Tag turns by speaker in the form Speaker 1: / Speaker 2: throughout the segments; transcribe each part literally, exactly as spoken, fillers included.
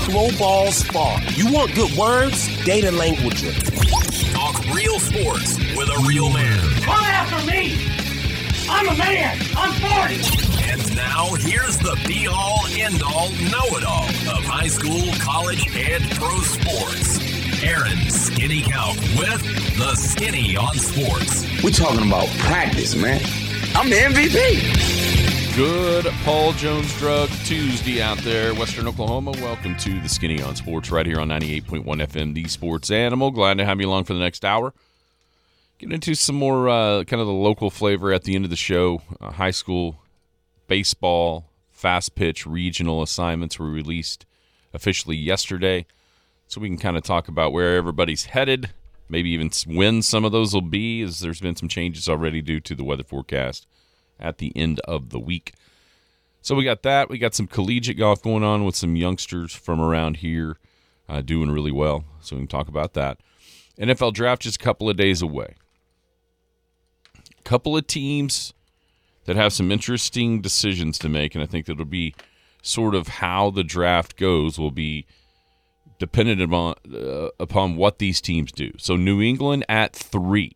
Speaker 1: throw balls far. You want good words? Data Languager.
Speaker 2: Talk real sports with a real man.
Speaker 3: Come after me! I'm a man! I'm forty!
Speaker 2: And now, here's the be-all, end-all, know-it-all of high school, college, and pro sports. Aaron Skinny Count with the Skinny on Sports.
Speaker 4: We're talking about practice, man. I'm the M V P.
Speaker 5: Good Paul Jones Drug Tuesday out there, Western Oklahoma. Welcome to the Skinny on Sports right here on ninety-eight point one F M, the Sports Animal. Glad to have you along for the next hour. Get into some more uh, kind of the local flavor at the end of the show. Uh, high school baseball fast pitch regional assignments were released officially yesterday, so we can kind of talk about where everybody's headed, maybe even when some of those will be, as there's been some changes already due to the weather forecast at the end of the week. So we got that. We got some collegiate golf going on with some youngsters from around here uh, doing really well, so we can talk about that. N F L draft just a couple of days away. Couple of teams that have some interesting decisions to make, and I think that'll be sort of how the draft goes will be dependent upon, uh, upon what these teams do. So New England at three.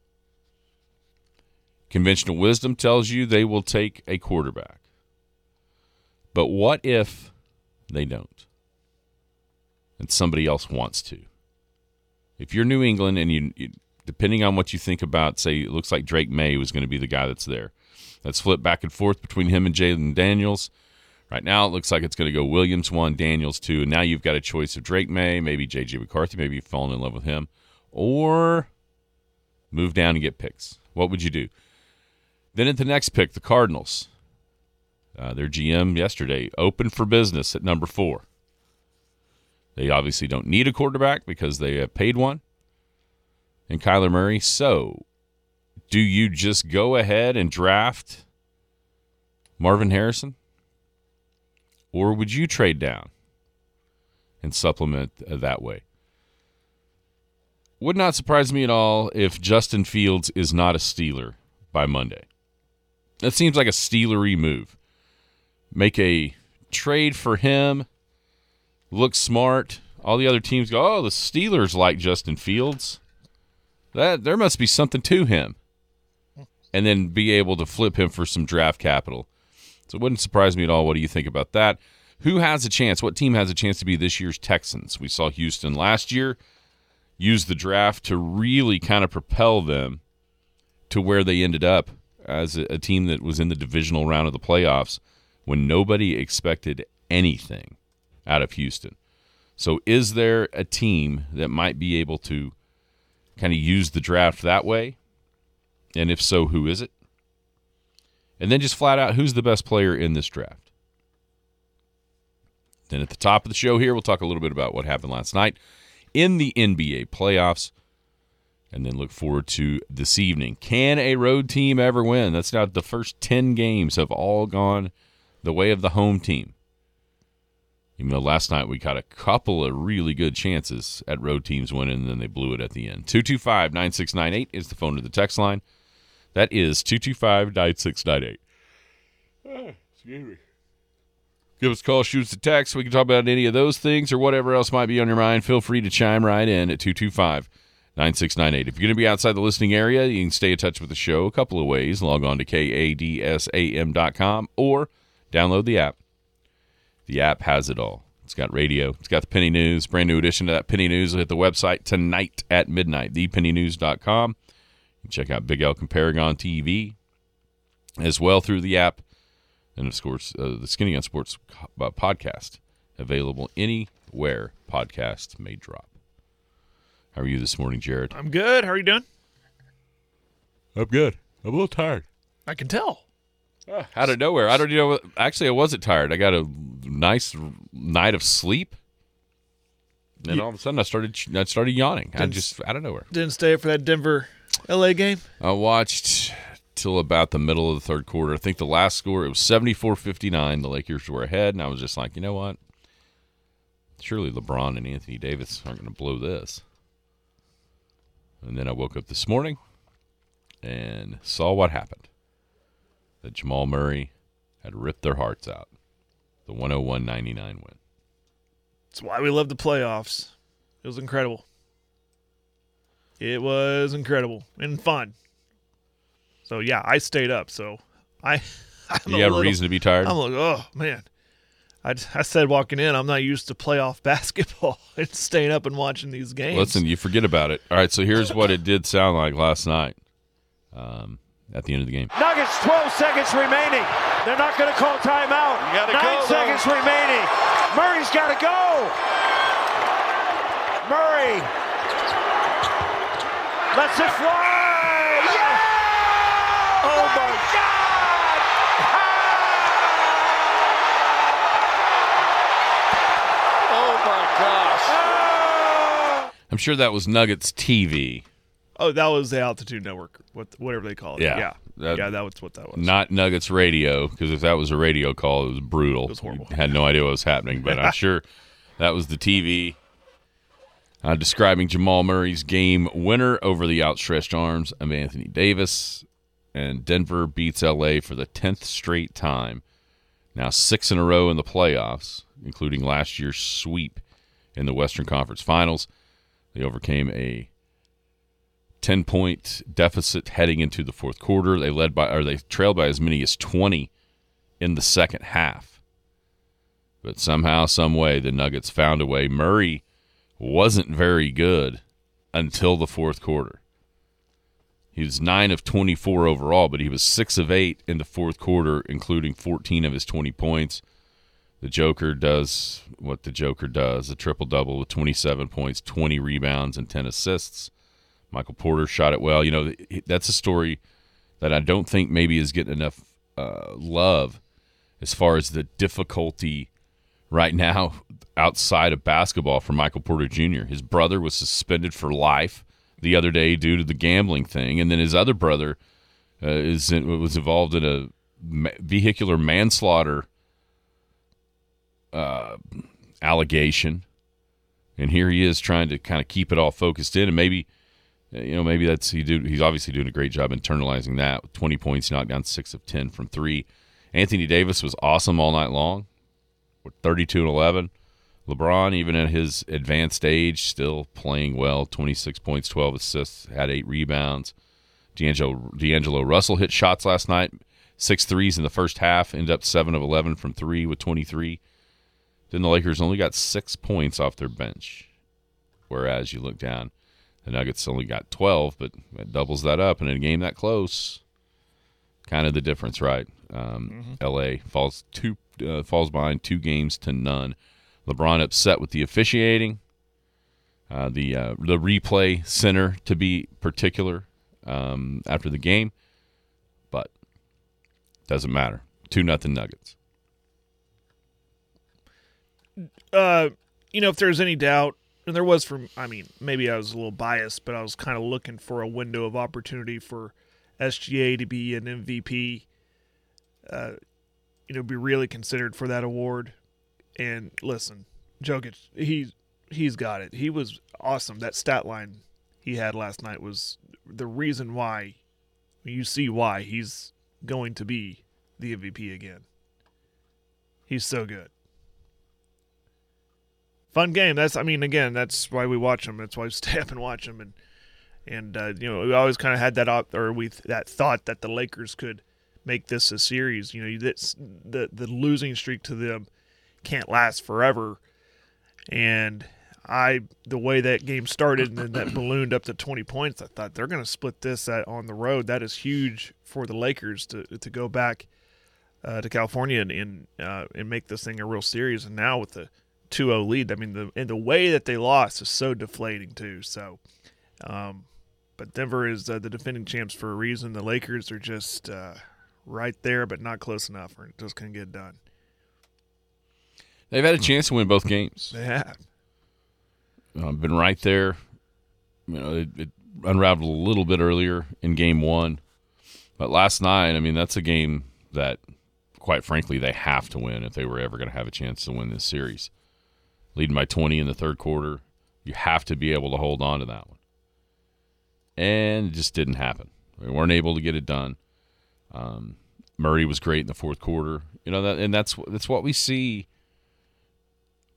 Speaker 5: Conventional wisdom tells you they will take a quarterback. But what if they don't? And somebody else wants to? If you're New England and you, you depending on what you think about, say, it looks like Drake May was going to be the guy that's there. Let's flip back and forth between him and Jalen Daniels. Right now, it looks like it's going to go Williams one, Daniels two, and now you've got a choice of Drake May, maybe J J McCarthy, maybe you've fallen in love with him, or move down and get picks. What would you do? Then at the next pick, the Cardinals. Uh, their G M yesterday opened for business at number four. They obviously don't need a quarterback because they have paid one in Kyler Murray. So do you just go ahead and draft Marvin Harrison? Or would you trade down and supplement that way? Would not surprise me at all if Justin Fields is not a Steeler by Monday. That seems like a Steelery move. Make a trade for him, look smart. All the other teams go, oh, the Steelers like Justin Fields. That there must be something to him. And then be able to flip him for some draft capital. So it wouldn't surprise me at all. What do you think about that? Who has a chance? What team has a chance to be this year's Texans? We saw Houston last year use the draft to really kind of propel them to where they ended up as a, a team that was in the divisional round of the playoffs when nobody expected anything out of Houston. So is there a team that might be able to kind of use the draft that way? And if so, who is it? And then just flat out, who's the best player in this draft? Then at the top of the show here, we'll talk a little bit about what happened last night in the N B A playoffs. And then look forward to this evening. Can a road team ever win? That's now the first ten games have all gone the way of the home team. Even though last night we got a couple of really good chances at road teams winning, and then they blew it at the end. two two five, nine six nine eight is the phone to the text line. That is two two five, nine six nine eight. Oh, excuse me. Give us a call, shoot us a text. We can talk about any of those things or whatever else might be on your mind. Feel free to chime right in at two two five, nine six nine eight. If you're going to be outside the listening area, you can stay in touch with the show a couple of ways. Log on to K A D S A M dot com or download the app. The app has it all. It's got radio. It's got the Penny News. Brand new edition to that Penny News will hit the website tonight at midnight, the penny news dot com. You can check out Big L Comparagon T V as well through the app. And, of course, uh, the Skinny on Sports uh, podcast, available anywhere podcasts may drop. How are you this morning, Jared?
Speaker 6: I'm good. How are you doing?
Speaker 5: I'm good. I'm a little tired.
Speaker 6: I can tell.
Speaker 5: Uh, out of nowhere. I don't you know. Actually, I wasn't tired. I got a nice night of sleep. And all of a sudden, I started I started yawning. I just out of nowhere.
Speaker 6: Didn't stay up for that Denver L A game?
Speaker 5: I watched till about the middle of the third quarter. I think the last score, it was seventy-four fifty-nine. The Lakers were ahead, and I was just like, you know what? Surely LeBron and Anthony Davis aren't going to blow this. And then I woke up this morning and saw what happened. That Jamal Murray had ripped their hearts out. The one oh one ninety-nine win.
Speaker 6: That's why we love the playoffs. It was incredible. It was incredible and fun. So, yeah, I stayed up. So, I I'm
Speaker 5: You
Speaker 6: a
Speaker 5: have a
Speaker 6: little,
Speaker 5: reason to be tired?
Speaker 6: I'm like, oh, man. I, I said walking in, I'm not used to playoff basketball and staying up and watching these games.
Speaker 5: Listen, you forget about it. All right, so here's what it did sound like last night um, at the end of the game.
Speaker 3: Nuggets, twelve seconds remaining. They're not going to call timeout. Nine
Speaker 7: go,
Speaker 3: seconds
Speaker 7: though.
Speaker 3: remaining. Murray's got to go. Murray lets it fly. Yeah!
Speaker 7: Oh, my Oh, my gosh.
Speaker 5: I'm sure that was Nuggets T V,
Speaker 6: Oh, that was the Altitude Network, what whatever they call it.
Speaker 5: Yeah.
Speaker 6: Yeah,
Speaker 5: That-
Speaker 6: yeah, that was what that was.
Speaker 5: not Nuggets Radio, because if that was a radio call, it was brutal. It
Speaker 6: was horrible.
Speaker 5: You had no idea what was happening, but I'm sure that was the T V. Uh, describing Jamal Murray's game winner over the outstretched arms of Anthony Davis, and Denver beats L A for the tenth straight time. Now six in a row in the playoffs, including last year's sweep in the Western Conference Finals. They overcame a ten-point deficit heading into the fourth quarter. They led by, or they trailed by as many as twenty in the second half. But somehow, some way, the Nuggets found a way. Murray wasn't very good until the fourth quarter. He was nine of twenty-four overall, but he was six of eight in the fourth quarter, including fourteen of his twenty points. The Joker does what the Joker does, a triple-double with twenty-seven points, twenty rebounds, and ten assists. Michael Porter shot it well. You know, that's a story that I don't think maybe is getting enough uh, love as far as the difficulty right now outside of basketball for Michael Porter Junior His brother was suspended for life the other day due to the gambling thing, and then his other brother uh, is in, was involved in a ma- vehicular manslaughter uh, allegation, and here he is trying to kind of keep it all focused in, and maybe you know maybe that's he do he's obviously doing a great job internalizing that. With twenty points, knocked down six of ten from three. Anthony Davis was awesome all night long with thirty-two and eleven. LeBron, even at his advanced age, still playing well. twenty-six points, twelve assists, had eight rebounds. D'Angelo, D'Angelo Russell hit shots last night, six threes in the first half, ended up seven of eleven from three with twenty-three. Then the Lakers only got six points off their bench, whereas you look down, the Nuggets only got twelve, but that doubles that up. And in a game that close, kind of the difference, right? Um, mm-hmm. L A falls two uh, falls behind two games to none. LeBron upset with the officiating, uh, the uh, the replay center to be particular um, after the game, but doesn't matter. Two nothing Nuggets.
Speaker 6: Uh, you know, if there's any doubt, and there was from, I mean, maybe I was a little biased, but I was kind of looking for a window of opportunity for S G A to be an M V P, uh, you know, be really considered for that award. And listen, Jokic, he's he's got it. He was awesome. That stat line he had last night was the reason why you see why he's going to be the M V P again. He's so good. Fun game. That's I mean, again, that's why we watch him. That's why we stay up and watch him. And and uh, you know, we always kind of had that op- or we that thought that the Lakers could make this a series. You know, this the the losing streak to them can't last forever, and I the way that game started and then that ballooned up to twenty points, I thought they're going to split this at, on the road. That is huge for the Lakers to to go back uh, to California and and, uh, and make this thing a real series. And now with the two oh lead, I mean the and the way that they lost is so deflating too. So, um, but Denver is uh, the defending champs for a reason. The Lakers are just uh, right there, but not close enough, or just couldn't get it done.
Speaker 5: They've had a chance to win both games.
Speaker 6: They have.
Speaker 5: Uh, been right there. You know, it, it unraveled a little bit earlier in game one. But last night, I mean, that's a game that, quite frankly, they have to win if they were ever going to have a chance to win this series. Leading by twenty in the third quarter, you have to be able to hold on to that one. And it just didn't happen. They weren't able to get it done. Um, Murray was great in the fourth quarter. You know, that, and that's that's what we see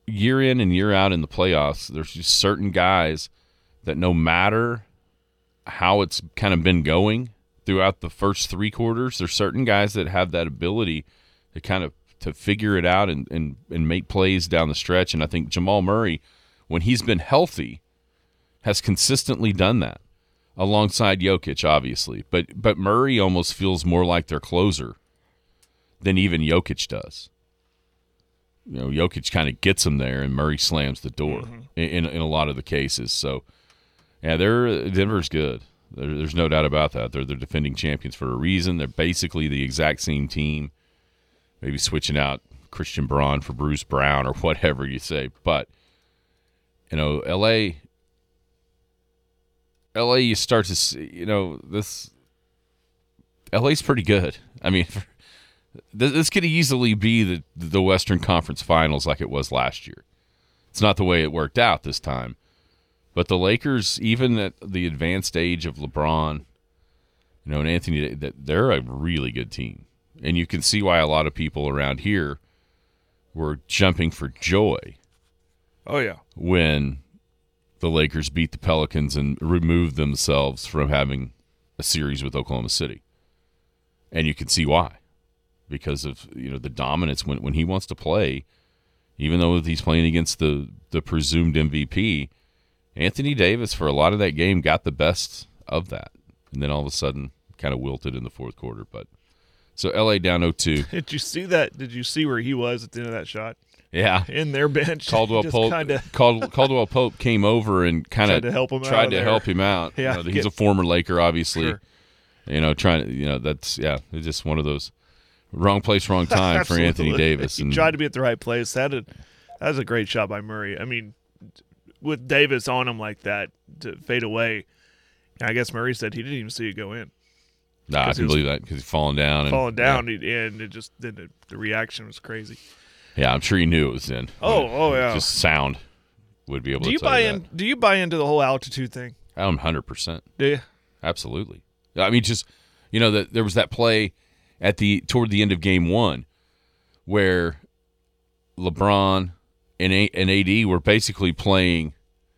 Speaker 5: year in and year out in the playoffs, there's just certain guys that no matter how it's kind of been going throughout the first three quarters, there's certain guys that have that ability to kind of to figure it out and, and, and make plays down the stretch. And I think Jamal Murray, when he's been healthy, has consistently done that alongside Jokic, obviously. But but Murray almost feels more like their closer than even Jokic does. You know, Jokic kind of gets him there, and Murray slams the door mm-hmm. in, in a lot of the cases. So, yeah, they're Denver's good. There, there's no doubt about that. They're the defending champions for a reason. They're basically the exact same team. Maybe switching out Christian Braun for Bruce Brown or whatever you say. But, you know, L A, L A, you start to see, you know, this L A's pretty good. I mean, this could easily be the, the Western Conference Finals like it was last year. It's not the way it worked out this time. But the Lakers, even at the advanced age of LeBron, you know, and Anthony, they're a really good team. And you can see why a lot of people around here were jumping for joy.
Speaker 6: Oh, yeah.
Speaker 5: When the Lakers beat the Pelicans and removed themselves from having a series with Oklahoma City. And you can see why. Because of, you know, the dominance when when he wants to play, even though he's playing against the, the presumed M V P, Anthony Davis, for a lot of that game, got the best of that. And then all of a sudden kind of wilted in the fourth quarter. But so L A down oh two.
Speaker 6: Did you see that? Did you see where he was at the end of that shot?
Speaker 5: Yeah.
Speaker 6: In their bench.
Speaker 5: Caldwell Pope kinda... Cald, Caldwell Pope came over and kind of
Speaker 6: tried to help him
Speaker 5: tried
Speaker 6: out
Speaker 5: to
Speaker 6: there.
Speaker 5: help him out.
Speaker 6: Yeah,
Speaker 5: you know, he's
Speaker 6: get...
Speaker 5: a former Laker, obviously.
Speaker 6: Sure.
Speaker 5: You know, trying to, you know, that's, yeah, it's just one of those wrong place, wrong time for Anthony Davis.
Speaker 6: He
Speaker 5: and,
Speaker 6: tried to be at the right place. That, had, that was a great shot by Murray. I mean, with Davis on him like that to fade away, I guess Murray said he didn't even see it go in.
Speaker 5: Nah, I can believe that because he's falling down. And,
Speaker 6: falling down,
Speaker 5: yeah.
Speaker 6: and it just then the, the reaction was crazy.
Speaker 5: Yeah, I'm sure he knew it was in.
Speaker 6: Oh, oh yeah.
Speaker 5: Just sound would be able
Speaker 6: do
Speaker 5: to
Speaker 6: you
Speaker 5: tell
Speaker 6: buy
Speaker 5: you
Speaker 6: in?
Speaker 5: that.
Speaker 6: Do you buy into the whole altitude thing?
Speaker 5: I'm one hundred percent.
Speaker 6: Do you?
Speaker 5: Absolutely. I mean, just, you know, that there was that play at the toward the end of game one where LeBron and, A- and A D were basically playing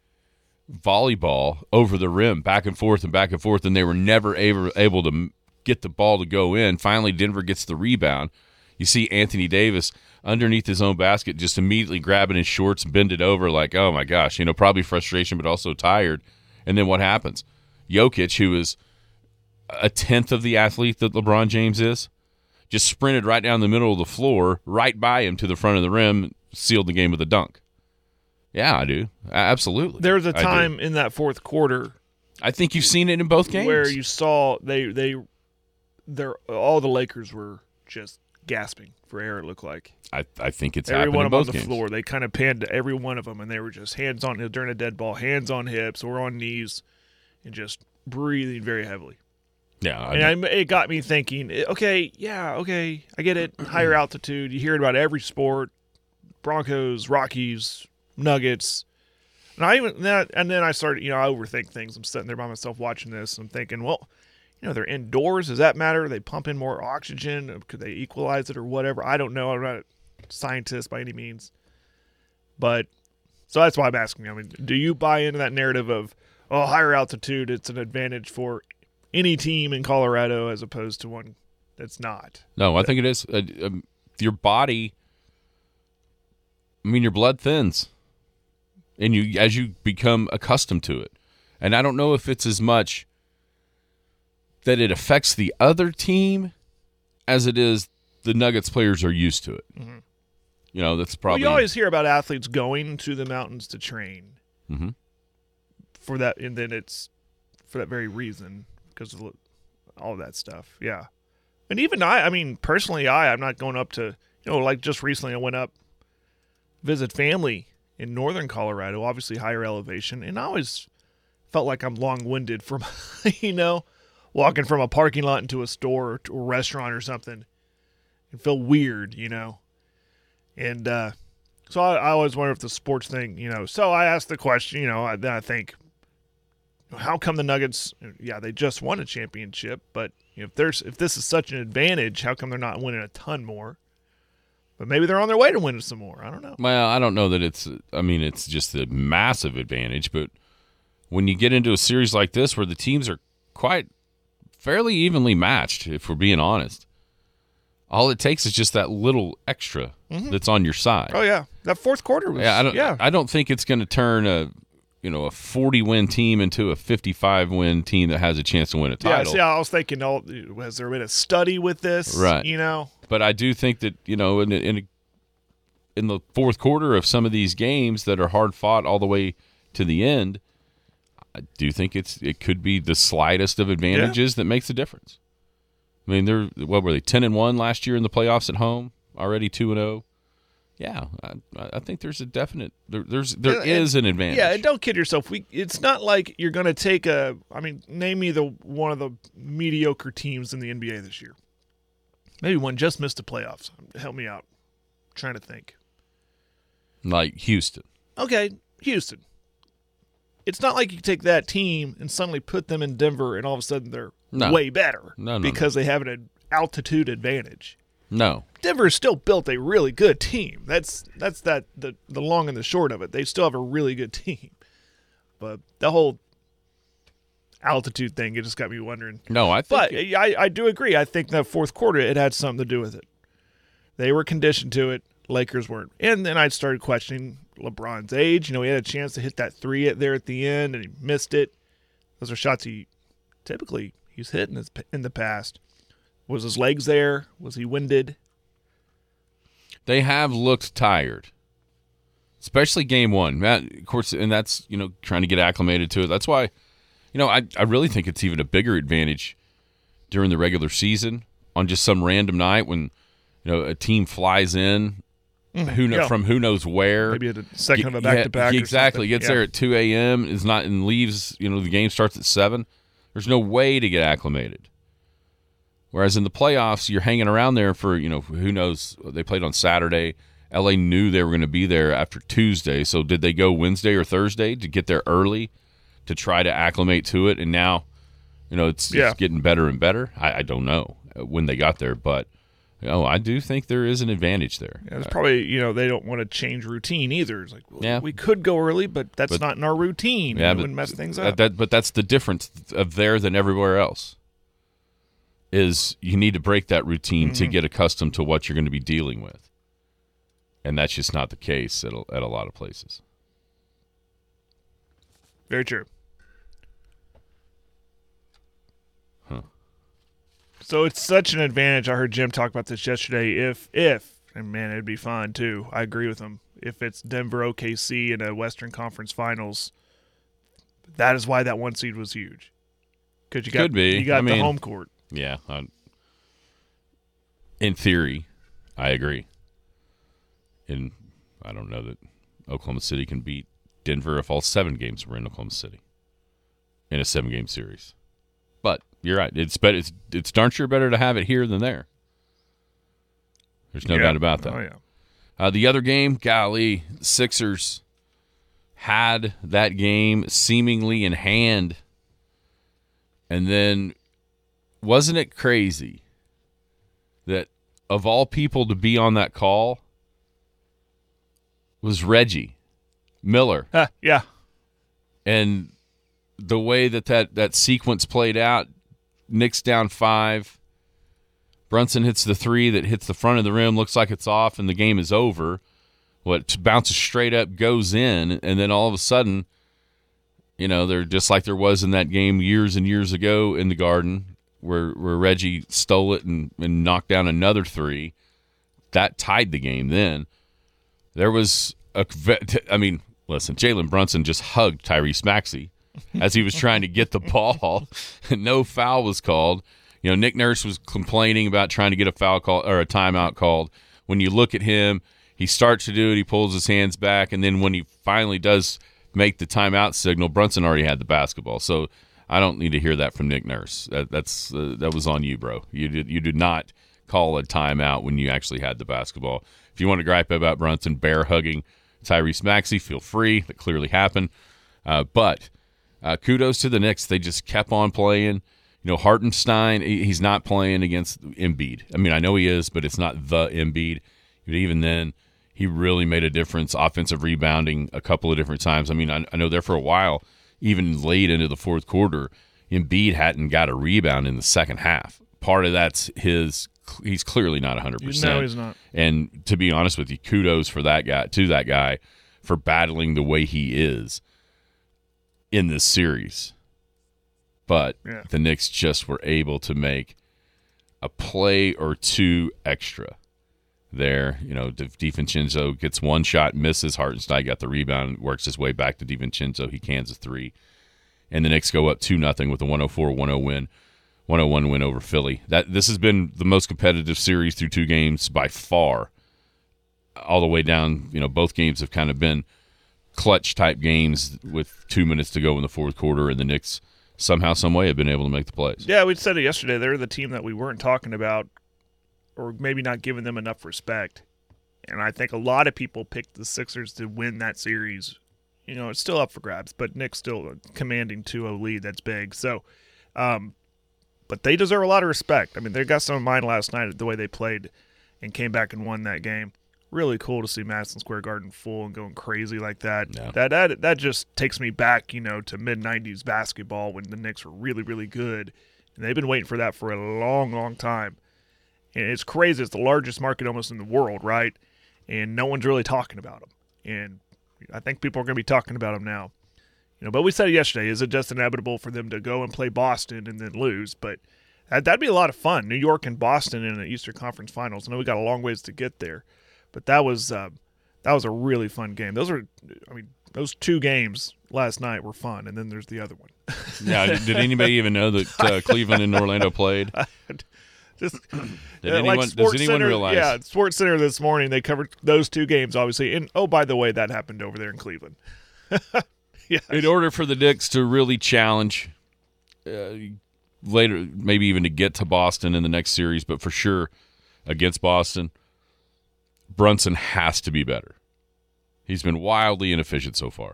Speaker 5: volleyball over the rim, back and forth and back and forth, and they were never able, able to get the ball to go in. Finally, Denver gets the rebound. You see Anthony Davis underneath his own basket just immediately grabbing his shorts, bend it over like, oh, my gosh, you know, probably frustration but also tired. And then what happens? Jokic, who is a tenth of the athlete that LeBron James is, just sprinted right down the middle of the floor, right by him to the front of the rim, sealed the game with a dunk. Yeah, I do. Absolutely.
Speaker 6: There was a time in that fourth quarter.
Speaker 5: I think you've seen it in both games.
Speaker 6: Where you saw they they they're all the Lakers were just gasping for air, it looked like.
Speaker 5: I I think it's
Speaker 6: every
Speaker 5: happened
Speaker 6: one
Speaker 5: in
Speaker 6: of them
Speaker 5: both
Speaker 6: on the
Speaker 5: games.
Speaker 6: floor. They kind of panned to every one of them, and they were just hands on during a dead ball, hands on hips or on knees, and just breathing very heavily.
Speaker 5: Yeah, I
Speaker 6: and I, it got me thinking. Okay, yeah, okay, I get it. Higher altitude, you hear it about every sport: Broncos, Rockies, Nuggets. And I even that, and then I started. You know, I overthink things. I'm sitting there by myself watching this. I'm thinking, well, you know, they're indoors. Does that matter? They pump in more oxygen. Could they equalize it or whatever? I don't know. I'm not a scientist by any means. But so that's why I'm asking. I mean, do you buy into that narrative of, oh, higher altitude, it's an advantage for any team in Colorado as opposed to one that's not?
Speaker 5: No, I think it is. Uh, um, your body, I mean, your blood thins. And you as you become accustomed to it. And I don't know if it's as much that it affects the other team as it is the Nuggets players are used to it. Mm-hmm. You know, that's probably...
Speaker 6: Well, you always hear about athletes going to the mountains to train.
Speaker 5: Mm-hmm. For
Speaker 6: that, and then it's for that very reason, because of all of that stuff. Yeah. And even I, I mean, personally, I, I'm not going up to, you know, like just recently I went up, visit family in northern Colorado, obviously higher elevation, and I always felt like I'm long-winded from, you know, walking from a parking lot into a store or to a restaurant or something. It felt weird, you know. And uh, so I, I always wonder if the sports thing, you know. So I asked the question, you know, I, then I think, how come the Nuggets, yeah, they just won a championship, but you know, if there's if this is such an advantage, how come they're not winning a ton more? But maybe they're on their way to winning some more. I don't know.
Speaker 5: Well, I don't know that it's – I mean, it's just a massive advantage. But when you get into a series like this where the teams are quite fairly evenly matched, if we're being honest, all it takes is just that little extra mm-hmm. that's on your side.
Speaker 6: Oh, yeah. That fourth quarter was –
Speaker 5: yeah, I don't,
Speaker 6: yeah.
Speaker 5: I don't think it's going to turn a – you know, a forty-win team into a fifty-five-win team that has a chance to win a title.
Speaker 6: Yeah, see, I was thinking, oh, has there been a study with this?
Speaker 5: Right.
Speaker 6: You know?
Speaker 5: But I do think that, you know, in in, a, in the fourth quarter of some of these games that are hard fought all the way to the end, I do think it's it could be the slightest of advantages yeah. that makes a difference. I mean, they're what were they ten and one last year in the playoffs at home, already two and zero. Yeah, I, I think there's a definite there, there's there and, is an advantage.
Speaker 6: Yeah, and don't kid yourself. We it's not like you're going to take a. I mean, name me the one of the mediocre teams in the N B A this year. Maybe one just missed the playoffs. Help me out. I'm trying to think.
Speaker 5: Like Houston.
Speaker 6: Okay, Houston. It's not like you take that team and suddenly put them in Denver, and all of a sudden they're
Speaker 5: no.
Speaker 6: way better
Speaker 5: no, no,
Speaker 6: because
Speaker 5: no.
Speaker 6: they have an altitude advantage.
Speaker 5: No.
Speaker 6: Denver's still built a really good team. That's that's that the, the long and the short of it. They still have a really good team. But the whole altitude thing, it just got me wondering.
Speaker 5: No, I think
Speaker 6: But
Speaker 5: it,
Speaker 6: I, I do agree. I think that fourth quarter, it had something to do with it. They were conditioned to it. Lakers weren't. And then I started questioning LeBron's age. You know, he had a chance to hit that three at there at the end, and he missed it. Those are shots he typically he's hit in, his, in the past. Was his legs there? Was he winded?
Speaker 5: They have looked tired, especially game one. Matt, of course, and that's, you know, trying to get acclimated to it. That's why, you know, I, I really think it's even a bigger advantage during the regular season on just some random night when, you know, a team flies in mm, who know,
Speaker 6: yeah.
Speaker 5: from who knows where.
Speaker 6: Maybe at a second of a back-to-back
Speaker 5: yeah,
Speaker 6: or
Speaker 5: exactly.
Speaker 6: something.
Speaker 5: Gets
Speaker 6: yeah.
Speaker 5: there at two a.m., is not and leaves, you know, the game starts at seven. There's no way to get acclimated. Whereas in the playoffs, you're hanging around there for, you know, who knows. They played on Saturday. L A knew they were going to be there after Tuesday. So did they go Wednesday or Thursday to get there early to try to acclimate to it? And now, you know, it's,
Speaker 6: yeah.
Speaker 5: it's getting better and better. I, I don't know when they got there, but, you know, I do think there is an advantage there.
Speaker 6: Yeah, it's probably, you know, they don't want to change routine either. It's like, well,
Speaker 5: yeah.
Speaker 6: we could go early, but that's
Speaker 5: but,
Speaker 6: not in our routine.
Speaker 5: Yeah,
Speaker 6: it
Speaker 5: but,
Speaker 6: would mess things
Speaker 5: that,
Speaker 6: up.
Speaker 5: That, but that's the difference of there than everywhere else. Is you need to break that routine mm-hmm. to get accustomed to what you're going to be dealing with. And that's just not the case at a, at a lot of places.
Speaker 6: Very true.
Speaker 5: Huh.
Speaker 6: So it's such an advantage. I heard Jim talk about this yesterday. If, if, and man, it'd be fine too. I agree with him. If it's Denver O K C in a Western Conference Finals, that is why that one seed was huge. Because you got,
Speaker 5: Could be.
Speaker 6: you got
Speaker 5: I
Speaker 6: the
Speaker 5: mean,
Speaker 6: home court.
Speaker 5: Yeah. I, in theory, I agree. And I don't know that Oklahoma City can beat Denver if all seven games were in Oklahoma City in a seven-game series. But you're right. It's better. It's, it's darn sure better to have it here than there. There's no
Speaker 6: yeah.
Speaker 5: doubt about that.
Speaker 6: Oh, yeah.
Speaker 5: Uh, the other game, golly, Sixers had that game seemingly in hand. And then wasn't it crazy that of all people to be on that call was Reggie Miller?
Speaker 6: Uh, yeah.
Speaker 5: And the way that, that that sequence played out, Knicks down five. Brunson hits the three that hits the front of the rim, looks like it's off, and the game is over. What bounces straight up, goes in, and then all of a sudden, you know, they're just like there was in that game years and years ago in the Garden where where Reggie stole it and, and knocked down another three. That tied the game then. There was a – I mean, listen, Jalen Brunson just hugged Tyrese Maxey as he was trying to get the ball. No foul was called. You know, Nick Nurse was complaining about trying to get a foul call or a timeout called. When you look at him, he starts to do it, he pulls his hands back, and then when he finally does – make the timeout signal, Brunson already had the basketball. So I don't need to hear that from Nick Nurse. That, that's uh, that was on you, bro. You did you did not call a timeout when you actually had the basketball. If you want to gripe about Brunson bear hugging Tyrese Maxey, feel free. That clearly happened. Uh, but uh, kudos to the Knicks. They just kept on playing. You know, Hartenstein, he, he's not playing against Embiid. I mean, I know he is, but it's not the Embiid. But even then, he really made a difference, offensive rebounding a couple of different times. I mean, I, I know there for a while, even late into the fourth quarter, Embiid hadn't got a rebound in the second half. Part of that's his – he's clearly not one hundred percent.
Speaker 6: No, he's not.
Speaker 5: And to be honest with you, kudos for that guy to that guy for battling the way he is in this series. But
Speaker 6: yeah.
Speaker 5: the Knicks just were able to make a play or two extra there. You know, DiVincenzo gets one shot, misses. Hartenstein got the rebound, works his way back to DiVincenzo. He cans a three. And the Knicks go up two nothing with a one oh four one oh win, one oh one win over Philly. That This has been the most competitive series through two games by far. All the way down, you know, both games have kind of been clutch-type games with two minutes to go in the fourth quarter, and the Knicks somehow, some way have been able to make the plays.
Speaker 6: Yeah, we said it yesterday. They're the team that we weren't talking about or maybe not giving them enough respect. And I think a lot of people picked the Sixers to win that series. You know, it's still up for grabs, but Knicks still commanding two oh lead. That's big. So, um, but they deserve a lot of respect. I mean, they got some of mine last night, the way they played and came back and won that game. Really cool to see Madison Square Garden full and going crazy like that.
Speaker 5: Yeah.
Speaker 6: That that that just takes me back, you know, to mid nineties basketball when the Knicks were really, really good. And they've been waiting for that for a long, long time. And it's crazy. It's the largest market almost in the world, right? And no one's really talking about them. And I think people are going to be talking about them now. You know, but we said it yesterday, is it just inevitable for them to go and play Boston and then lose? But that, that'd be a lot of fun. New York and Boston in the Eastern Conference Finals. I know we got a long ways to get there. But that was uh, that was a really fun game. Those were, I mean, those two games last night were fun, and then there's the other one.
Speaker 5: Yeah, did, did anybody even know that uh, Cleveland and Orlando played?
Speaker 6: Just
Speaker 5: did
Speaker 6: uh,
Speaker 5: anyone,
Speaker 6: like
Speaker 5: does anyone
Speaker 6: Center,
Speaker 5: realize?
Speaker 6: Yeah, Sports Center this morning, they covered those two games, obviously. And, oh, by the way, that happened over there in Cleveland. Yeah.
Speaker 5: In order for the Knicks to really challenge uh, later, maybe even to get to Boston in the next series, but for sure against Boston, Brunson has to be better. He's been wildly inefficient so far.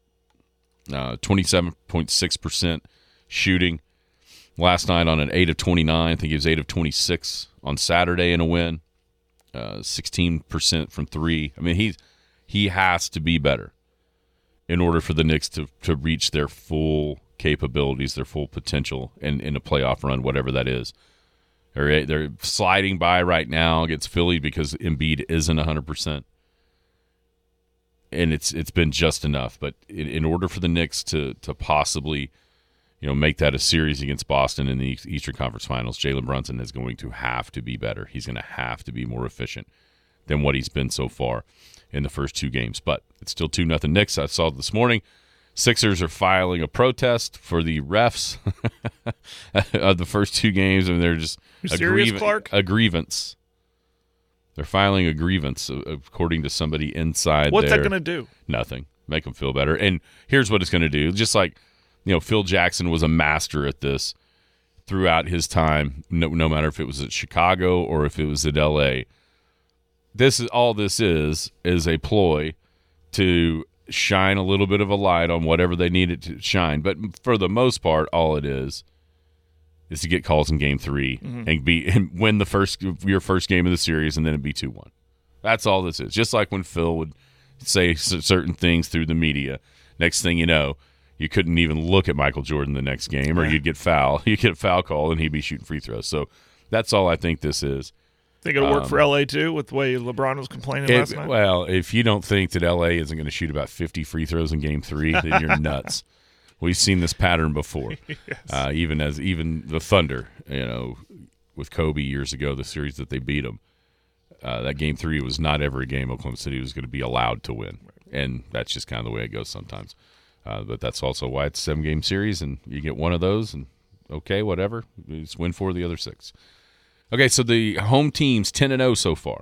Speaker 5: Uh, twenty-seven point six percent shooting. Last night on an eight of twenty-nine. I think he was eight of twenty-six on Saturday in a win. Uh, sixteen percent from three. I mean, he's, he has to be better in order for the Knicks to, to reach their full capabilities, their full potential in, in a playoff run, whatever that is. They're, they're sliding by right now against Philly because Embiid isn't one hundred percent. And it's it's been just enough. But in, in order for the Knicks to to possibly, you know, make that a series against Boston in the Eastern Conference Finals, Jalen Brunson is going to have to be better. He's going to have to be more efficient than what he's been so far in the first two games. But it's still two nothing Knicks. I saw this morning. Sixers are filing a protest for the refs of the first two games, and they're just
Speaker 6: You
Speaker 5: a,
Speaker 6: serious,
Speaker 5: griev-
Speaker 6: Clark?
Speaker 5: a grievance. They're filing a grievance, according to somebody inside.
Speaker 6: What's
Speaker 5: there.
Speaker 6: that going to do?
Speaker 5: Nothing. Make them feel better. And here's what it's going to do. Just like, you know, Phil Jackson was a master at this throughout his time, no, no matter if it was at Chicago or if it was at L A. This is all this is is a ploy to shine a little bit of a light on whatever they need it to shine. But for the most part, all it is is to get calls in game three mm-hmm. and be and win the first your first game of the series, and then it'd be two one. That's all this is. Just like when Phil would say certain things through the media. Next thing you know, you couldn't even look at Michael Jordan the next game, or
Speaker 6: yeah.
Speaker 5: you'd get foul. You'd get a foul call, and he'd be shooting free throws. So that's all I think this is.
Speaker 6: Think it'll work
Speaker 5: um,
Speaker 6: for L A too, with the way LeBron was complaining
Speaker 5: it,
Speaker 6: last night?
Speaker 5: Well, if you don't think that L A isn't going to shoot about fifty free throws in game three, then you're nuts. We've seen this pattern before.
Speaker 6: Yes.
Speaker 5: Uh, even as even the Thunder, you know, with Kobe years ago, the series that they beat them, uh, that game three was not every game Oklahoma City was going to be allowed to win, and that's just kind of the way it goes sometimes. Uh, but that's also why it's a seven-game series, and you get one of those, and okay, whatever, you just win four of the other six. Okay, so the home team's ten and oh so far.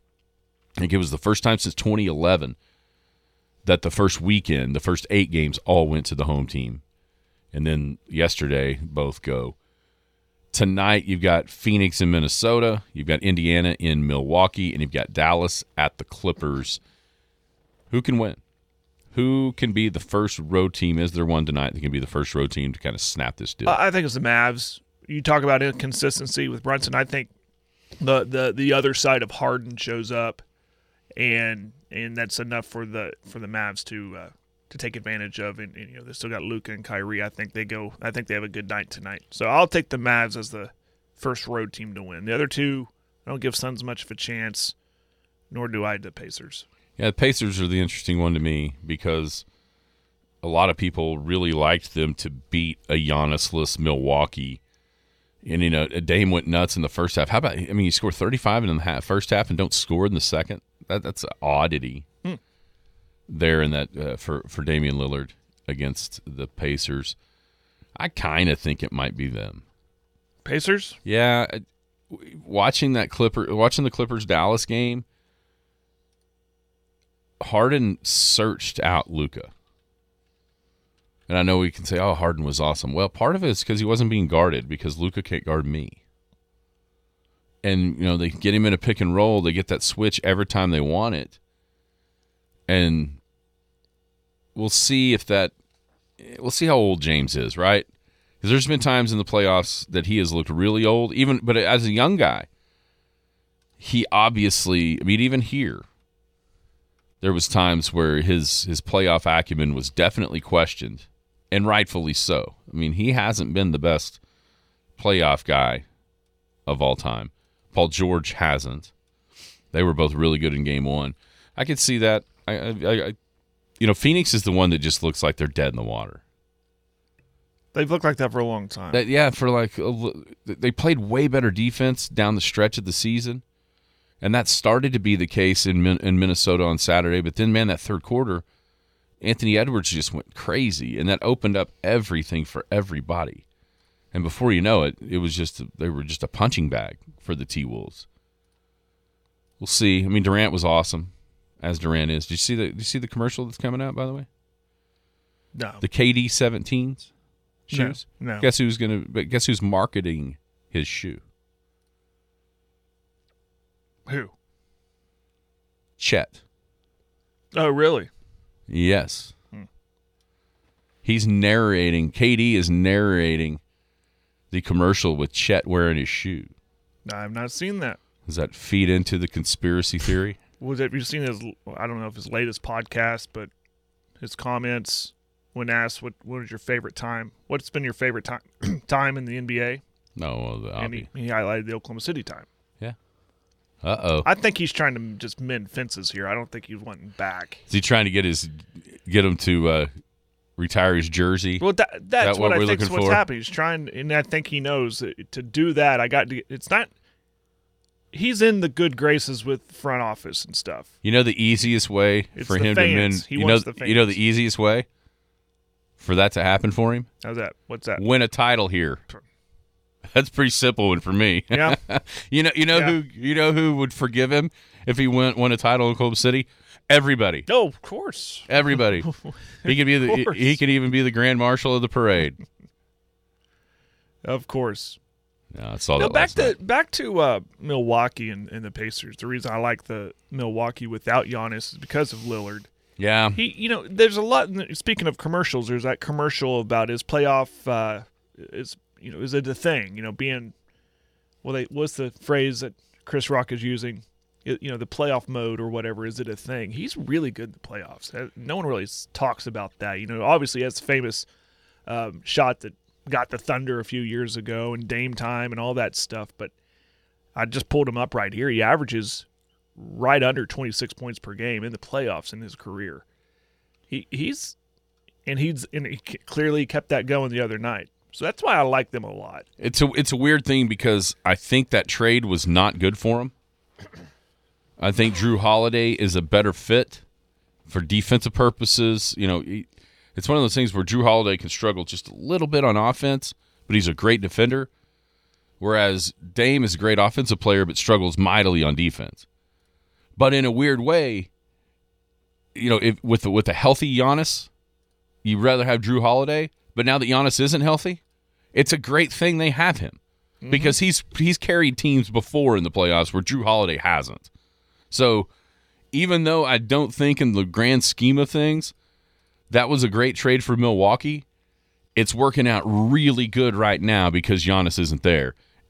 Speaker 5: I think it was the first time since twenty eleven that the first weekend, the first eight games, all went to the home team. And then yesterday, both go. Tonight, you've got Phoenix in Minnesota, you've got Indiana in Milwaukee, and you've got Dallas at the Clippers. Who can win? Who can be the first road team? Is there one tonight that can be the first road team to kind of snap this deal?
Speaker 6: Uh, I think it's the Mavs. You talk about inconsistency with Brunson. I think the, the, the other side of Harden shows up and and that's enough for the for the Mavs to uh, to take advantage of. And, and you know they still got Luka and Kyrie. I think they go. I think they have a good night tonight. So I'll take the Mavs as the first road team to win. The other two, I don't give Suns much of a chance, nor do I the Pacers.
Speaker 5: Yeah, the Pacers are the interesting one to me because a lot of people really liked them to beat a Giannis-less Milwaukee. And, you know, Dame went nuts in the first half. How about, I mean, you score thirty-five in the half, first half and don't score in the second? That, that's an oddity hmm. there in that uh, for, for Damian Lillard against the Pacers. I kind of think it might be them.
Speaker 6: Pacers?
Speaker 5: Yeah. Watching that Clipper, watching the Clippers Dallas game, Harden searched out Luka. And I know we can say, oh, Harden was awesome. Well, part of it is because he wasn't being guarded because Luka can't guard me. And, you know, they get him in a pick and roll. They get that switch every time they want it. And we'll see if that – we'll see how old James is, right? Because there's been times in the playoffs that he has looked really old. Even, but as a young guy, he obviously – I mean, even here, there was times where his his playoff acumen was definitely questioned. And rightfully so. I mean, he hasn't been the best playoff guy of all time. Paul George hasn't. They were both really good in game one. I could see that. I, I, I, you know, Phoenix is the one that just looks like they're dead in the water.
Speaker 6: They've looked like that for a long time.
Speaker 5: That, yeah, for like a, they played way better defense down the stretch of the season, and that started to be the case in in Minnesota on Saturday. But then, man, that third quarter, Anthony Edwards just went crazy, and that opened up everything for everybody. And before you know it, it was just they were just a punching bag for the T-Wolves. We'll see. I mean, Durant was awesome, as Durant is. Did you see the Did you see the commercial that's coming out, by the way?
Speaker 6: No.
Speaker 5: The K D seventeens shoes.
Speaker 6: No. no.
Speaker 5: Guess who's gonna? But guess who's marketing his shoe?
Speaker 6: Who?
Speaker 5: Chet.
Speaker 6: Oh, really?
Speaker 5: Yes. Hmm. He's narrating. K D is narrating the commercial with Chet wearing his shoe.
Speaker 6: I've not seen that.
Speaker 5: Does that feed into the conspiracy theory?
Speaker 6: Was it? You've seen his? I don't know if his latest podcast, but his comments when asked what what was your favorite time? What's been your favorite time time in the N B A?
Speaker 5: No, well, the
Speaker 6: and he, he highlighted the Oklahoma City time.
Speaker 5: Yeah. Uh oh.
Speaker 6: I think he's trying to just mend fences here. I don't think he's wanting back.
Speaker 5: Is he trying to get his get him to uh, retire his jersey?
Speaker 6: Well, that, that's
Speaker 5: that
Speaker 6: what,
Speaker 5: what
Speaker 6: I think is what's
Speaker 5: for?
Speaker 6: happening. He's trying, and I think he knows that to do that. I got to. It's not. He's in the good graces with front office and stuff.
Speaker 5: You know the easiest way
Speaker 6: it's
Speaker 5: for
Speaker 6: the
Speaker 5: him
Speaker 6: fans.
Speaker 5: to
Speaker 6: He
Speaker 5: mend. You know,
Speaker 6: wants the fans.
Speaker 5: you know the easiest way for that to happen for him.
Speaker 6: How's that? What's that?
Speaker 5: Win a title here. That's a pretty simple one for me.
Speaker 6: Yeah.
Speaker 5: you know, you know
Speaker 6: yeah.
Speaker 5: who you know who would forgive him if he went won a title in Oklahoma City? Everybody.
Speaker 6: Oh, of course.
Speaker 5: Everybody. he could be the he, he could even be the grand marshal of the parade.
Speaker 6: Of course.
Speaker 5: No, I saw
Speaker 6: now
Speaker 5: that
Speaker 6: back
Speaker 5: last
Speaker 6: to
Speaker 5: night.
Speaker 6: back to uh, Milwaukee and, and the Pacers. The reason I like the Milwaukee without Giannis is because of Lillard.
Speaker 5: Yeah.
Speaker 6: He, you know, there's a lot. Speaking of commercials, there's that commercial about his playoff. Uh, is you know, is it a thing? You know, being well, they what's the phrase that Chris Rock is using? You know, the playoff mode or whatever. Is it a thing? He's really good in the playoffs. No one really talks about that. You know, obviously he has a famous um, shot that got the Thunder a few years ago and Dame time and all that stuff. But I just pulled him up right here. He averages right under twenty-six points per game in the playoffs in his career. He he's and he's and he clearly kept that going the other night. So that's why I like them a lot.
Speaker 5: It's a it's a weird thing because I think that trade was not good for him. I think Drew Holiday is a better fit for defensive purposes. You know, he, it's one of those things where Drew Holiday can struggle just a little bit on offense, but he's a great defender. Whereas Dame is a great offensive player, but struggles mightily on defense. But in a weird way, you know, if, with the, with a healthy Giannis, you'd rather have Drew Holiday. But now that Giannis isn't healthy, it's a great thing they have him mm-hmm. because he's he's carried teams before in the playoffs where Drew Holiday hasn't. So even though I don't think in the grand scheme of things that was a great trade for Milwaukee, it's working out really good right now because Giannis isn't there.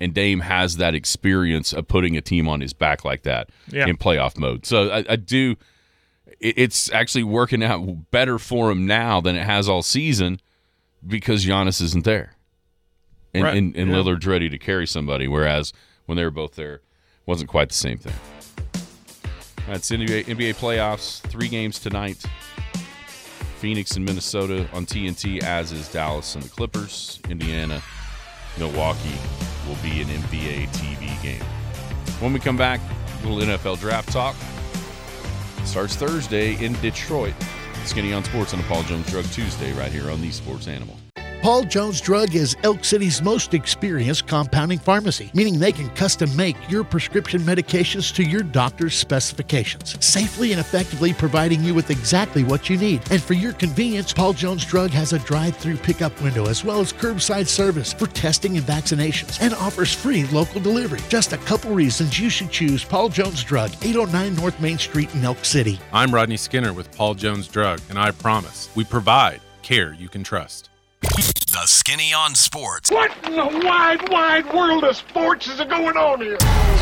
Speaker 5: And Dame has that experience of putting a team on his back like that
Speaker 6: Yeah.
Speaker 5: in playoff mode. So I, I do it, it's actually working out better for him now than it has all season because Giannis isn't there. And,
Speaker 6: Right.
Speaker 5: and, and
Speaker 6: Yeah.
Speaker 5: Lillard's ready to carry somebody, whereas when they were both there, it wasn't quite the same thing. That's N B A, N B A playoffs, three games tonight. Phoenix and Minnesota on T N T, as is Dallas and the Clippers. Indiana, Milwaukee will be an N B A T V game. When we come back, a little N F L draft talk. Starts Thursday in Detroit. Skinny on Sports on a Paul Jones Drug Tuesday right here on the Sports Animal.
Speaker 8: Paul Jones Drug is Elk City's most experienced compounding pharmacy, meaning they can custom make your prescription medications to your doctor's specifications, safely and effectively providing you with exactly what you need. And for your convenience, Paul Jones Drug has a drive-through pickup window as well as curbside service for testing and vaccinations and offers free local delivery. Just a couple reasons you should choose Paul Jones Drug, eight oh nine North Main Street in Elk City.
Speaker 9: I'm Rodney Skinner with Paul Jones Drug, and I promise we provide care you can trust.
Speaker 2: The Skinny on Sports.
Speaker 3: What in the wide, wide world of sports is going on here?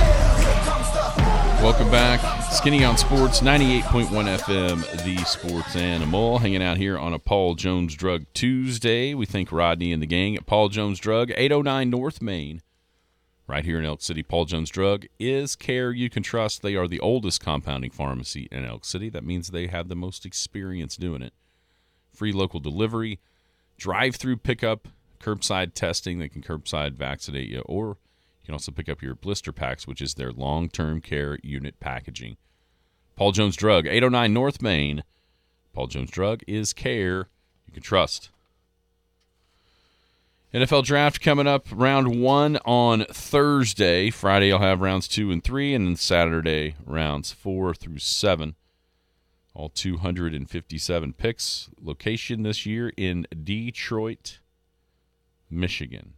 Speaker 5: Welcome back. Skinny on Sports, ninety-eight point one F M, the Sports Animal. Hanging out here on a Paul Jones Drug Tuesday. We thank Rodney and the gang at Paul Jones Drug, eight oh nine North Main. Right here in Elk City, Paul Jones Drug is care you can trust. They are the oldest compounding pharmacy in Elk City. That means they have the most experience doing it. Free local delivery. Drive-through pickup, curbside testing. They can curbside vaccinate you, or you can also pick up your blister packs, which is their long-term care unit packaging. Paul Jones Drug, eight oh nine North Main. Paul Jones Drug is care you can trust. N F L Draft coming up, round one on Thursday. Friday I'll have rounds two and three, and then Saturday rounds four through seven. All two hundred fifty-seven picks. Location this year in Detroit, Michigan.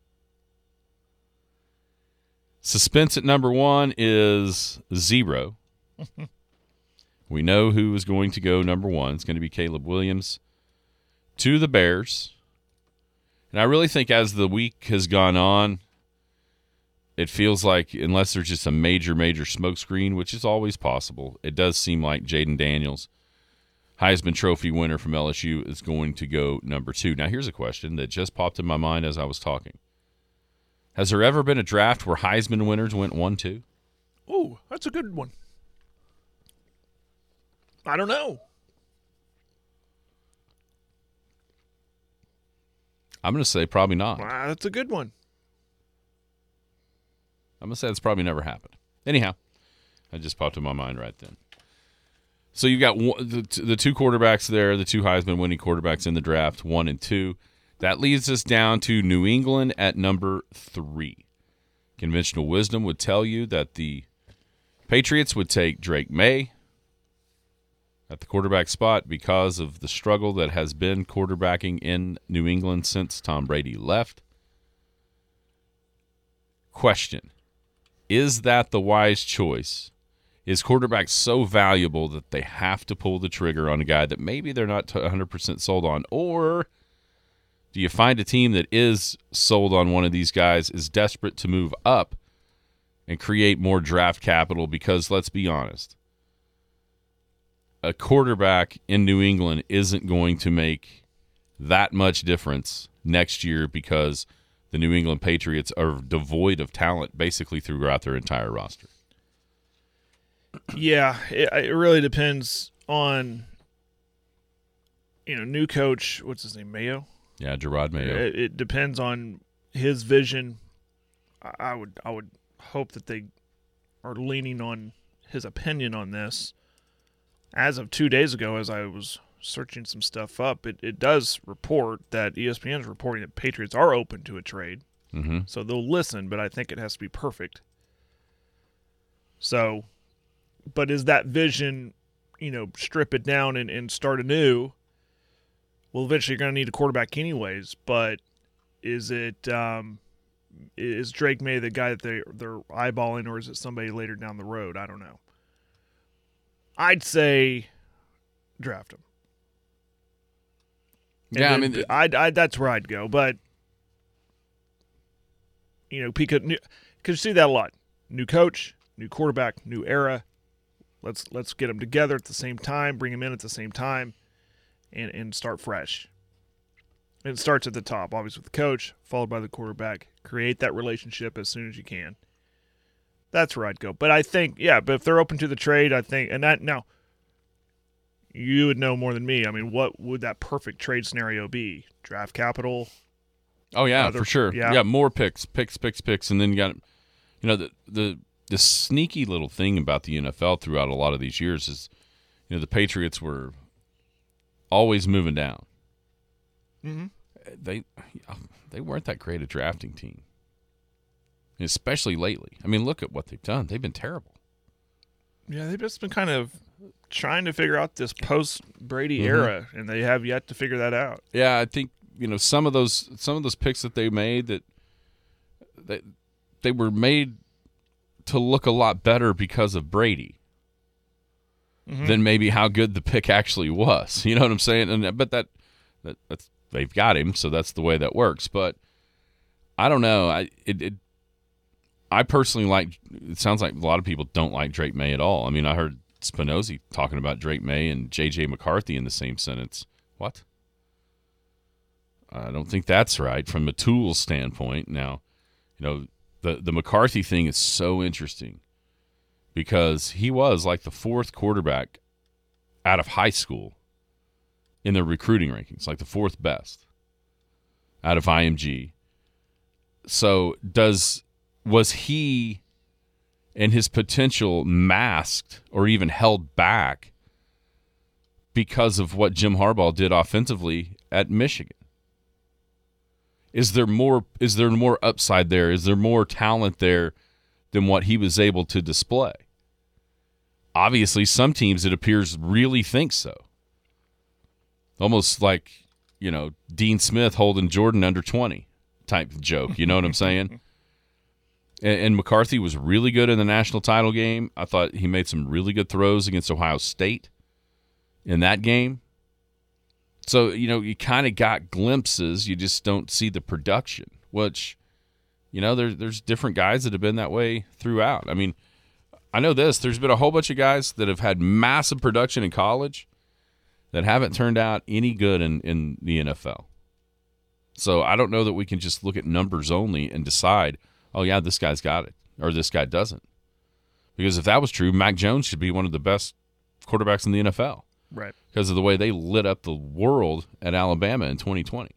Speaker 5: Suspense at number one is zero. We know who is going to go number one. It's going to be Caleb Williams to the Bears. And I really think as the week has gone on, it feels like, unless there's just a major, major smokescreen, which is always possible, it does seem like Jaden Daniels, Heisman Trophy winner from L S U, is going to go number two. Now, here's a question that just popped in my mind as I was talking. Has there ever been a draft where Heisman winners went one two?
Speaker 6: Oh, that's a good one. I don't know.
Speaker 5: I'm going to say probably not.
Speaker 6: Ah, that's a good one.
Speaker 5: I'm going to say it's probably never happened. Anyhow, that just popped in my mind right then. So you've got one, the, the two quarterbacks there, the two Heisman winning quarterbacks in the draft, one and two. That leads us down to New England at number three. Conventional wisdom would tell you that the Patriots would take Drake May at the quarterback spot because of the struggle that has been quarterbacking in New England since Tom Brady left. Question. Is that the wise choice? Is quarterback so valuable that they have to pull the trigger on a guy that maybe they're not one hundred percent sold on? Or do you find a team that is sold on one of these guys, is desperate to move up and create more draft capital? Because let's be honest, a quarterback in New England isn't going to make that much difference next year because the New England Patriots are devoid of talent basically throughout their entire roster.
Speaker 6: Yeah, it, it really depends on, you know, new coach, what's his name, Mayo?
Speaker 5: Yeah, Gerard Mayo.
Speaker 6: It, it depends on his vision. I, I would I would hope that they are leaning on his opinion on this. As of two days ago, as I was searching some stuff up, it, it does report that E S P N is reporting that Patriots are open to a trade.
Speaker 5: Mm-hmm.
Speaker 6: So they'll listen, but I think it has to be perfect. So, but is that vision, you know, strip it down and, and start anew? Well, eventually you're going to need a quarterback anyways, but is it um, is Drake May the guy that they, they're eyeballing, or is it somebody later down the road? I don't know. I'd say draft him.
Speaker 5: Yeah,
Speaker 6: And
Speaker 5: I mean,
Speaker 6: I'd, I'd, that's where I'd go, but you know, because because you see that a lot. New coach, new quarterback, new era. Let's let's get them together at the same time, bring them in at the same time, and, and start fresh. And it starts at the top, obviously with the coach, followed by the quarterback. Create that relationship as soon as you can. That's where I'd go. But I think, yeah, but if they're open to the trade, I think, and that now, you would know more than me. I mean, what would that perfect trade scenario be? Draft capital?
Speaker 5: Oh, yeah,
Speaker 6: Other,
Speaker 5: for sure.
Speaker 6: Yeah.
Speaker 5: yeah, more picks, picks, picks, picks, and then you got, you know, the the the sneaky little thing about the N F L throughout a lot of these years is, you know, the Patriots were always moving down.
Speaker 6: Mm-hmm.
Speaker 5: They they weren't that great a drafting team, especially lately. I mean, look at what they've done. They've been terrible.
Speaker 6: Yeah, they've just been kind of trying to figure out this post-Brady
Speaker 5: Mm-hmm.
Speaker 6: era, and they have yet to figure that out.
Speaker 5: Yeah, I think, you know, some of those some of those picks that they made that they they were made to look a lot better because of Brady mm-hmm. than maybe how good the pick actually was. You know what I'm saying? And but that, that that's they've got him, so that's the way that works. But I don't know. I it, it I personally like. It sounds like a lot of people don't like Drake May at all. I mean, I heard Spinozzi talking about Drake May and J J McCarthy in the same sentence. What? I don't think that's right from a tools standpoint. Now, you know, the the McCarthy thing is so interesting because he was like the fourth quarterback out of high school in the recruiting rankings, like the fourth best out of I M G. So does was he and his potential masked or even held back because of what Jim Harbaugh did offensively at Michigan? Is there more is there more upside there? Is there more talent there than what he was able to display? Obviously, some teams, it appears, really think so. Almost like, you know, Dean Smith holding Jordan under twenty type joke. You know what I'm saying? And, and McCarthy was really good in the national title game. I thought he made some really good throws against Ohio State in that game. So, you know, you kind of got glimpses. You just don't see the production, which, you know, there, there's different guys that have been that way throughout. I mean, I know this. There's been a whole bunch of guys that have had massive production in college that haven't turned out any good in, in the N F L. So I don't know that we can just look at numbers only and decide, oh, yeah, this guy's got it, or this guy doesn't. Because if that was true, Mac Jones should be one of the best quarterbacks in the N F L.
Speaker 6: Right.
Speaker 5: Because of the way they lit up the world at Alabama in twenty twenty.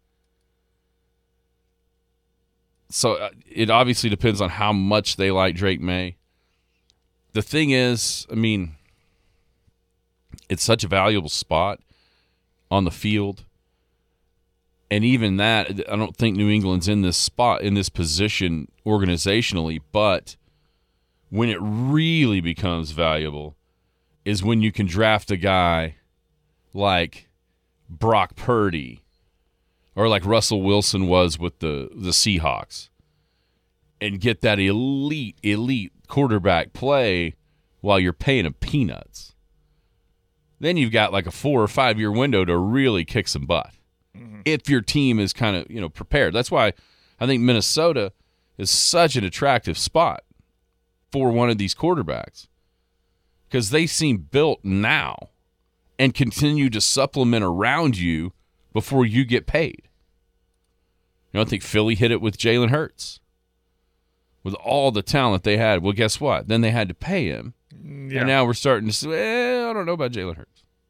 Speaker 5: So uh, it obviously depends on how much they like Drake May. The thing is, I mean, it's such a valuable spot on the field. And even that, I don't think New England's in this spot, in this position organizationally, but when it really becomes valuable is when you can draft a guy like Brock Purdy or like Russell Wilson was with the, the Seahawks and get that elite, elite quarterback play while you're paying him peanuts. Then you've got like a four or five year window to really kick some butt. Mm-hmm. If your team is kind of, you know, prepared. That's why I think Minnesota is such an attractive spot for one of these quarterbacks. Because they seem built now and continue to supplement around you before you get paid. You know, I think Philly hit it with Jalen Hurts. With all the talent they had, well, guess what? Then they had to pay him. Yeah. And now we're starting to say, eh, I don't know about Jalen Hurts.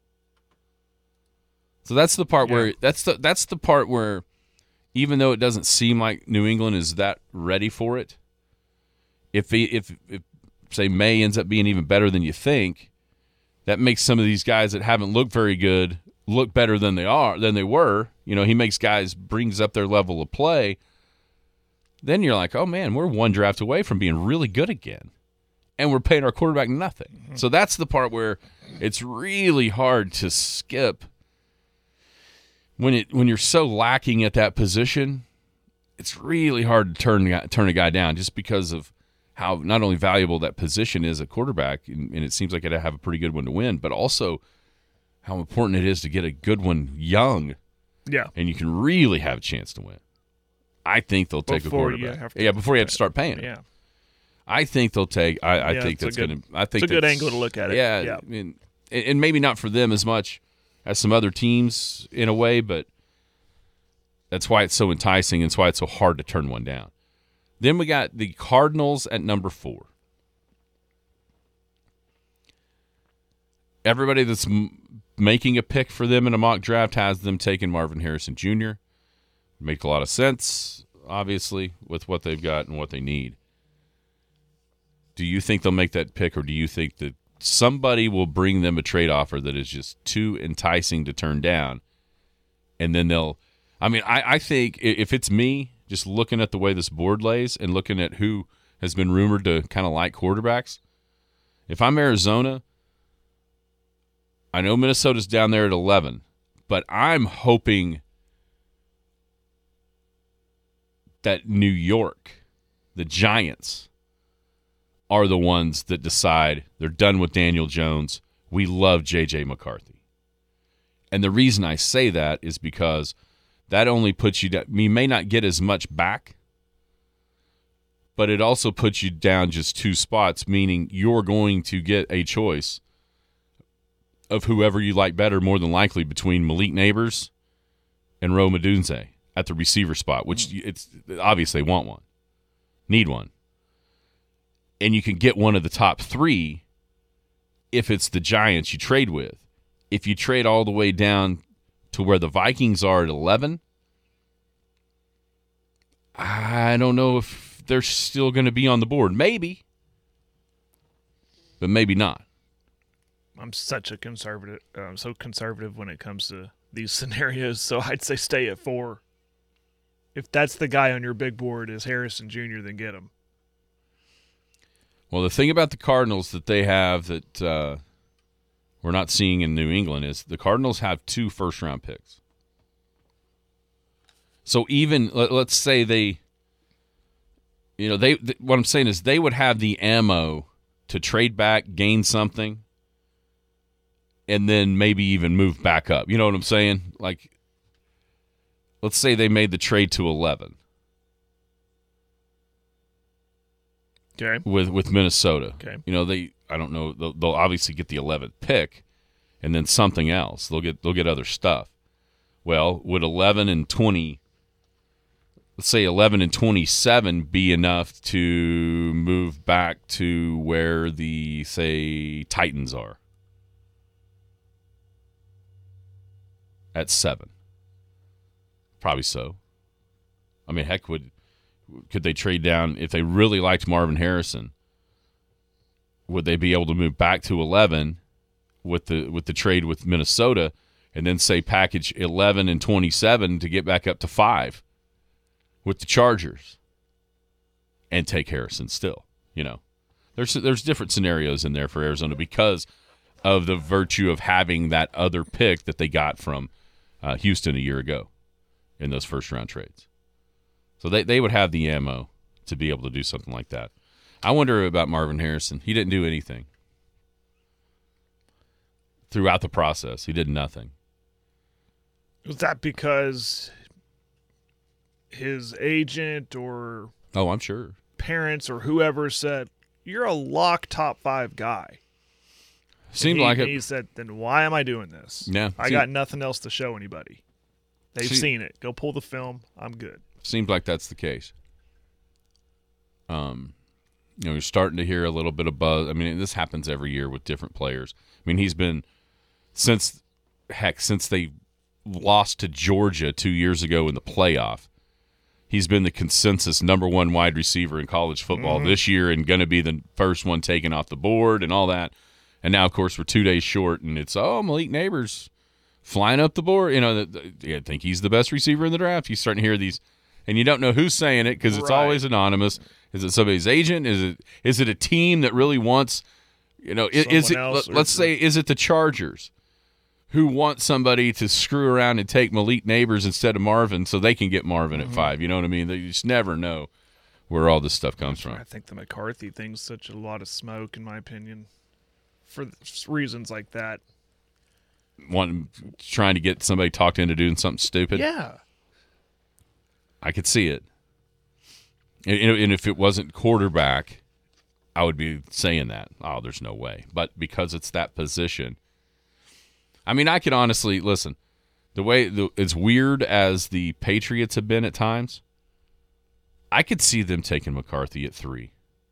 Speaker 5: So that's the part yeah. where that's the that's the part where even though it doesn't seem like New England is that ready for it, if he, if if say May ends up being even better than you think, that makes some of these guys that haven't looked very good look better than they are than they were. You know, he makes guys brings up their level of play. Then you're like, oh man, we're one draft away from being really good again, and we're paying our quarterback nothing. Mm-hmm. So that's the part where it's really hard to skip. When it when you're so lacking at that position, it's really hard to turn turn a guy down just because of how not only valuable that position is at quarterback, and, and it seems like it'd have a pretty good one to win, but also how important it is to get a good one young.
Speaker 6: Yeah.
Speaker 5: And you can really have a chance to win. I think they'll take
Speaker 6: Before
Speaker 5: a
Speaker 6: you
Speaker 5: quarterback.
Speaker 6: have to-
Speaker 5: yeah, before you have to start paying him.
Speaker 6: Yeah.
Speaker 5: I think they'll take. I, I
Speaker 6: Yeah,
Speaker 5: think
Speaker 6: it's a
Speaker 5: that's
Speaker 6: good-
Speaker 5: going to. I think
Speaker 6: it's a good
Speaker 5: that's-
Speaker 6: angle to look at it.
Speaker 5: Yeah,
Speaker 6: Yeah.
Speaker 5: I mean, and and maybe not for them as much as some other teams in a way, but that's why it's so enticing and it's why it's so hard to turn one down. Then we got the Cardinals at number four. Everybody that's m- making a pick for them in a mock draft has them taking Marvin Harrison Junior Make a lot of sense, obviously, with what they've got and what they need. Do you think they'll make that pick, or do you think that somebody will bring them a trade offer that is just too enticing to turn down, and then they'll – I mean, I, I think if it's me, just looking at the way this board lays and looking at who has been rumored to kind of like quarterbacks, if I'm Arizona, I know Minnesota's down there at eleven, but I'm hoping that New York, the Giants – are the ones that decide they're done with Daniel Jones. We love J J McCarthy. And the reason I say that is because that only puts you down. You may not get as much back, but it also puts you down just two spots, meaning you're going to get a choice of whoever you like better, more than likely, between Malik Neighbors and Rome Odunze at the receiver spot, which it's obvious they want one, need one. And you can get one of the top three if it's the Giants you trade with. If you trade all the way down to where the Vikings are at eleven, I don't know if they're still going to be on the board. Maybe, but maybe not.
Speaker 6: I'm such a conservative, uh, so conservative when it comes to these scenarios, so I'd say stay at four. If that's the guy on your big board is Harrison Junior, then get him.
Speaker 5: Well, the thing about the Cardinals that they have that uh, we're not seeing in New England is the Cardinals have two first-round picks. So even, let, let's say they, you know, they. Th- what I'm saying is they would have the ammo to trade back, gain something, and then maybe even move back up. You know what I'm saying? Like, let's say they made the trade to eleven.
Speaker 6: Okay.
Speaker 5: With with Minnesota.
Speaker 6: Okay.
Speaker 5: You know, they I don't know, they'll, they'll obviously get the eleventh pick and then something else. They'll get they'll get other stuff. Well, would eleven and twenty, let's say eleven and twenty-seven be enough to move back to where the, say, Titans are? At seven. Probably so. I mean, heck, would could they trade down if they really liked Marvin Harrison? Would they be able to move back to eleven with the with the trade with Minnesota, and then say package eleven and twenty-seven to get back up to five with the Chargers, and take Harrison still? You know, there's there's different scenarios in there for Arizona because of the virtue of having that other pick that they got from uh, Houston a year ago in those first round trades. So they, they would have the ammo to be able to do something like that. I wonder about Marvin Harrison. He didn't do anything throughout the process. He did nothing.
Speaker 6: Was that because his agent or
Speaker 5: Oh, I'm sure.
Speaker 6: parents or whoever said, you're a lock top five guy?
Speaker 5: Seemed
Speaker 6: he,
Speaker 5: like it.
Speaker 6: He said, then why am I doing this?
Speaker 5: Yeah.
Speaker 6: I
Speaker 5: See-
Speaker 6: got nothing else to show anybody. They've
Speaker 5: See-
Speaker 6: seen it. Go pull the film. I'm good.
Speaker 5: Seems like that's the case. Um, you know, you're starting to hear a little bit of buzz. I mean, this happens every year with different players. I mean, he's been since heck since they lost to Georgia two years ago in the playoff. He's been the consensus number one wide receiver in college football
Speaker 6: Mhm.
Speaker 5: this year, and going to be the first one taken off the board and all that. And now, of course, we're two days short, and it's oh Malik Neighbors flying up the board. You know, I think he's the best receiver in the draft. You're starting to hear these. And you don't know who's saying it because it's
Speaker 6: Right.
Speaker 5: always anonymous. Is it somebody's agent? Is it is it a team that really wants, you know, is, is it,
Speaker 6: Someone else
Speaker 5: let,
Speaker 6: or-
Speaker 5: let's say, is it the Chargers who want somebody to screw around and take Malik Neighbors instead of Marvin so they can get Marvin
Speaker 6: Mm-hmm.
Speaker 5: at five? You know what I mean? You just never know where all this stuff comes from.
Speaker 6: I think the McCarthy thing's such a lot of smoke, in my opinion, for th- reasons like that.
Speaker 5: Wanting, trying to get somebody talked into doing something stupid.
Speaker 6: Yeah.
Speaker 5: I could see it. And, and if it wasn't quarterback, I would be saying that. Oh, there's no way. But because it's that position, I mean, I could honestly listen. The way the, as weird as the Patriots have been at times, I could see them taking McCarthy at three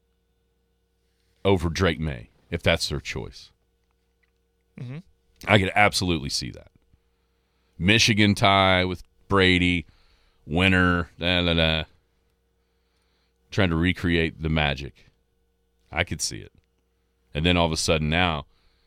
Speaker 5: over Drake May if that's their choice.
Speaker 6: Mm-hmm.
Speaker 5: I could absolutely see that. Michigan tie with Brady, winner, da da da. Trying to recreate the magic. I could see it. And then all of a sudden now,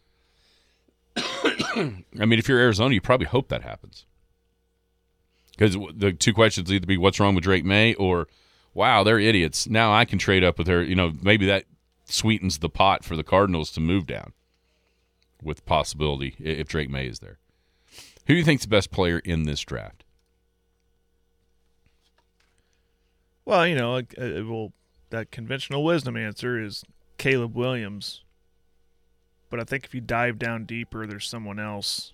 Speaker 5: I mean, if you're Arizona, you probably hope that happens. Because the two questions either be what's wrong with Drake May or, wow, they're idiots. Now I can trade up with her. You know, maybe that sweetens the pot for the Cardinals to move down with possibility if Drake May is there. Who do you think's the best player in this draft?
Speaker 6: Well, you know, uh, well, that conventional wisdom answer is Caleb Williams. But I think if you dive down deeper, there's someone else.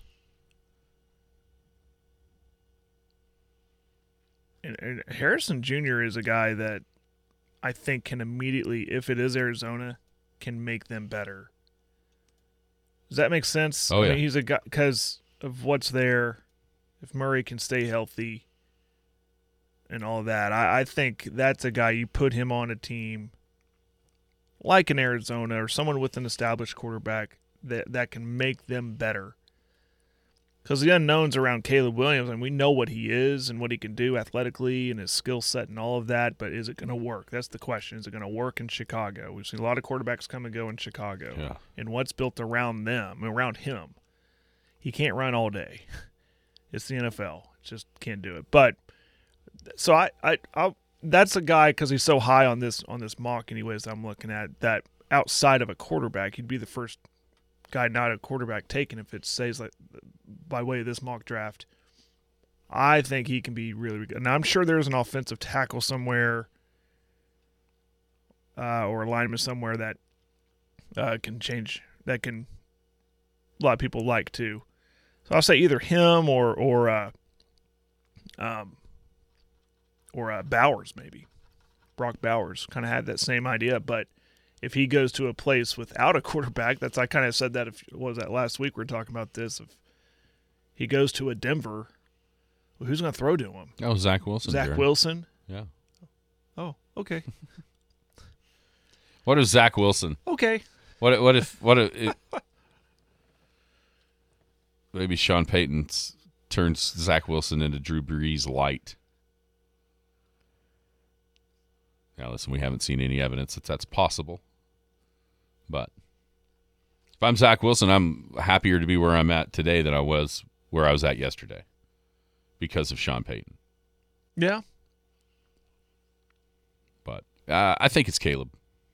Speaker 6: And, and Harrison Junior is a guy that I think can immediately, if it is Arizona, can make them better. Does that make sense?
Speaker 5: Oh, yeah.
Speaker 6: I mean, he's a guy because of what's there. If Murray can stay healthy and all that, I, I think that's a guy you put him on a team like in Arizona or someone with an established quarterback that, that can make them better. Because the unknowns around Caleb Williams, and we know what he is and what he can do athletically and his skill set and all of that, but is it going to work? That's the question. Is it going to work in Chicago? We've seen a lot of quarterbacks come and go in Chicago.
Speaker 5: Yeah.
Speaker 6: And what's built around them, around him? He can't run all day. It's the N F L. Just can't do it. But so I, I, I that's a guy because he's so high on this on this mock, anyways. That I'm looking at that outside of a quarterback, he'd be the first guy not a quarterback taken if it stays like by way of this mock draft. I think he can be really, really good. Now I'm sure there's an offensive tackle somewhere uh, or a lineman somewhere that uh, can change. That can a lot of people like too. So I'll say either him or or uh, um or uh, Bowers maybe. Brock Bowers kind of had that same idea, but if he goes to a place without a quarterback, that's I kind of said that. If what was that last week we were talking about this. If he goes to a Denver, well, who's going to throw to him?
Speaker 5: Oh, Zach Wilson.
Speaker 6: Zach
Speaker 5: Jared.
Speaker 6: Wilson.
Speaker 5: Yeah.
Speaker 6: Oh, okay.
Speaker 5: What if Zach Wilson?
Speaker 6: Okay.
Speaker 5: What? What if? What if? It, maybe Sean Payton turns Zach Wilson into Drew Brees light. Now, listen, we haven't seen any evidence that that's possible. But if I'm Zach Wilson, I'm happier to be where I'm at today than I was where I was at yesterday because of Sean Payton.
Speaker 6: Yeah.
Speaker 5: But uh, I think it's Caleb.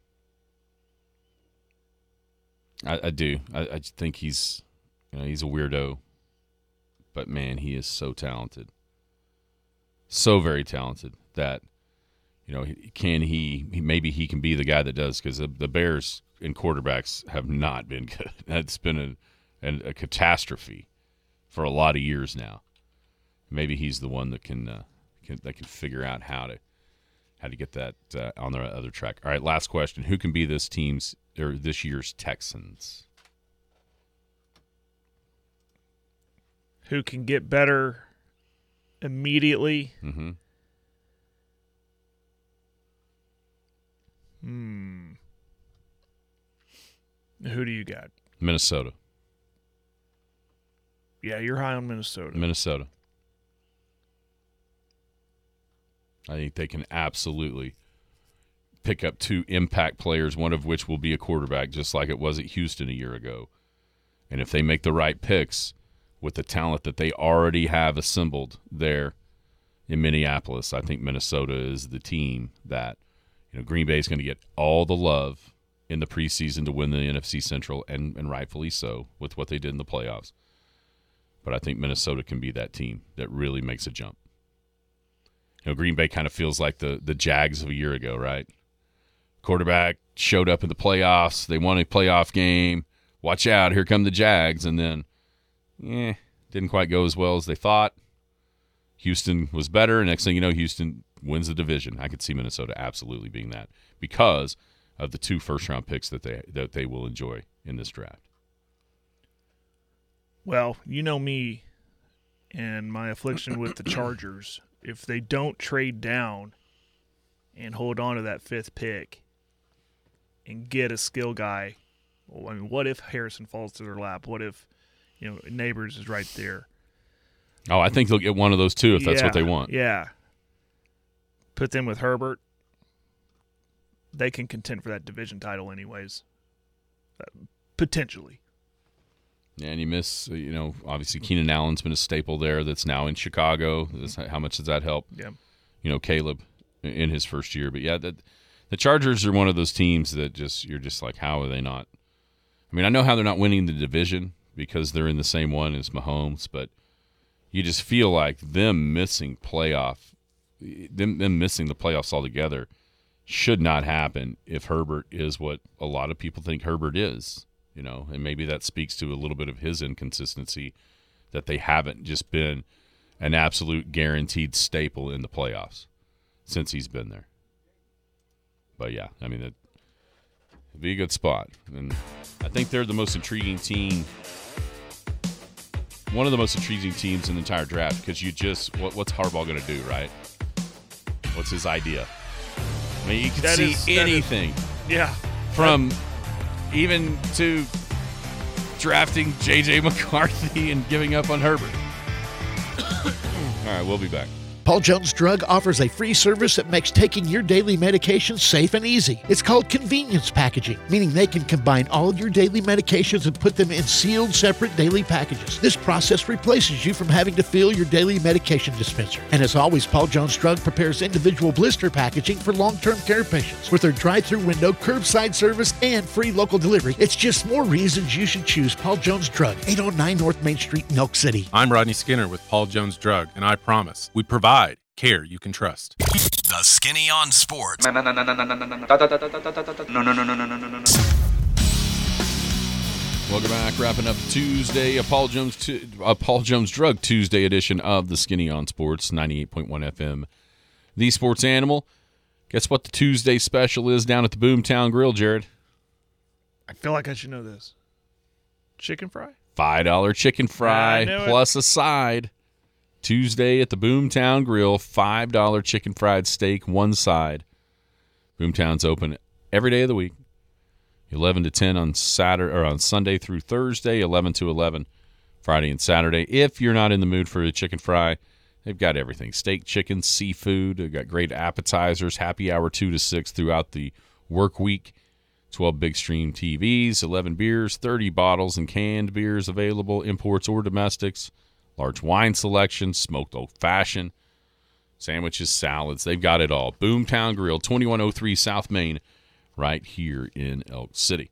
Speaker 5: I, I do. I, I think he's, you know, he's a weirdo. But, man, he is so talented. So very talented that, you know, can he, maybe he can be the guy that does, because the, the Bears and quarterbacks have not been good. It's been a, a, a catastrophe for a lot of years now. Maybe he's the one that can, uh, can that can figure out how to how to get that uh, on the other track. All right, last question: who can be this team's or this year's Texans?
Speaker 6: Who can get better immediately?
Speaker 5: Mm-hmm.
Speaker 6: Hmm. Who do you got?
Speaker 5: Minnesota.
Speaker 6: Yeah, you're high on Minnesota.
Speaker 5: Minnesota. I think they can absolutely pick up two impact players, one of which will be a quarterback, just like it was at Houston a year ago. And if they make the right picks with the talent that they already have assembled there in Minneapolis, I think Minnesota is the team that, you know, Green Bay is going to get all the love in the preseason to win the N F C Central, and, and rightfully so with what they did in the playoffs. But I think Minnesota can be that team that really makes a jump. You know, Green Bay kind of feels like the, the Jags of a year ago, right? Quarterback showed up in the playoffs. They won a playoff game. Watch out, here come the Jags. And then, eh, didn't quite go as well as they thought. Houston was better. Next thing you know, Houston wins the division. I could see Minnesota absolutely being that because of the two first-round picks that they that they will enjoy in this draft.
Speaker 6: Well, you know me and my affliction with the Chargers. If they don't trade down and hold on to that fifth pick and get a skill guy, well, I mean, what if Harrison falls to their lap? What if, you know, Neighbors is right there?
Speaker 5: Oh, I think they'll get one of those two if that's
Speaker 6: yeah,
Speaker 5: what they want.
Speaker 6: Yeah. Put them with Herbert. They can contend for that division title anyways. Uh, potentially.
Speaker 5: And you miss, you know, obviously Keenan Allen's been a staple there that's now in Chicago. How much does that help?
Speaker 6: Yeah.
Speaker 5: You know, Caleb in his first year. But, yeah, that, the Chargers are one of those teams that just you're just like, how are they not? I mean, I know how they're not winning the division because they're in the same one as Mahomes, but you just feel like them missing playoff, them, them missing the playoffs altogether should not happen if Herbert is what a lot of people think Herbert is. You know, and maybe that speaks to a little bit of his inconsistency that they haven't just been an absolute guaranteed staple in the playoffs since he's been there. But, yeah, I mean, it, it'd be a good spot. And I think they're the most intriguing team, one of the most intriguing teams in the entire draft because you just, what, what's Harbaugh going to do, right? What's his idea? I mean, you can
Speaker 6: That
Speaker 5: see
Speaker 6: is- that
Speaker 5: anything.
Speaker 6: is- yeah.
Speaker 5: From even to drafting J J McCarthy and giving up on Herbert. All right, we'll be back.
Speaker 8: Paul Jones Drug offers a free service that makes taking your daily medications safe and easy. It's called convenience packaging, meaning they can combine all your daily medications and put them in sealed, separate daily packages. This process replaces you from having to fill your daily medication dispenser. And as always, Paul Jones Drug prepares individual blister packaging for long-term care patients. With their drive-through window, curbside service, and free local delivery, it's just more reasons you should choose Paul Jones Drug, eight oh nine North Main Street, in Elk City.
Speaker 9: I'm Rodney Skinner with Paul Jones Drug, and I promise we provide care you can trust.
Speaker 2: The Skinny on Sports.
Speaker 4: No, no, no, no, no, no, no, no, no, no, no, no, no, no, no.
Speaker 5: Welcome back. Wrapping up Tuesday, a Paul Jones, tu- a Paul Jones Drug Tuesday edition of the Skinny on Sports, ninety-eight point one F M. The Sports Animal. Guess what the Tuesday special is down at the Boomtown Grill, Jared?
Speaker 6: I feel like I should know this. Chicken fry?
Speaker 5: five dollar chicken fry
Speaker 6: I knew it.
Speaker 5: plus a side. Tuesday at the Boomtown Grill, five dollar chicken fried steak, one side. Boomtown's open every day of the week, eleven to ten on Saturday or on Sunday through Thursday, eleven to eleven Friday and Saturday. If you're not in the mood for a chicken fry, they've got everything: steak, chicken, seafood. They've got great appetizers, happy hour two to six throughout the work week. twelve big stream T Vs, eleven beers, thirty bottles and canned beers available, imports or domestics. Large wine selection, smoked old-fashioned, sandwiches, salads. They've got it all. Boomtown Grill, twenty-one oh three South Main, right here in Elk City.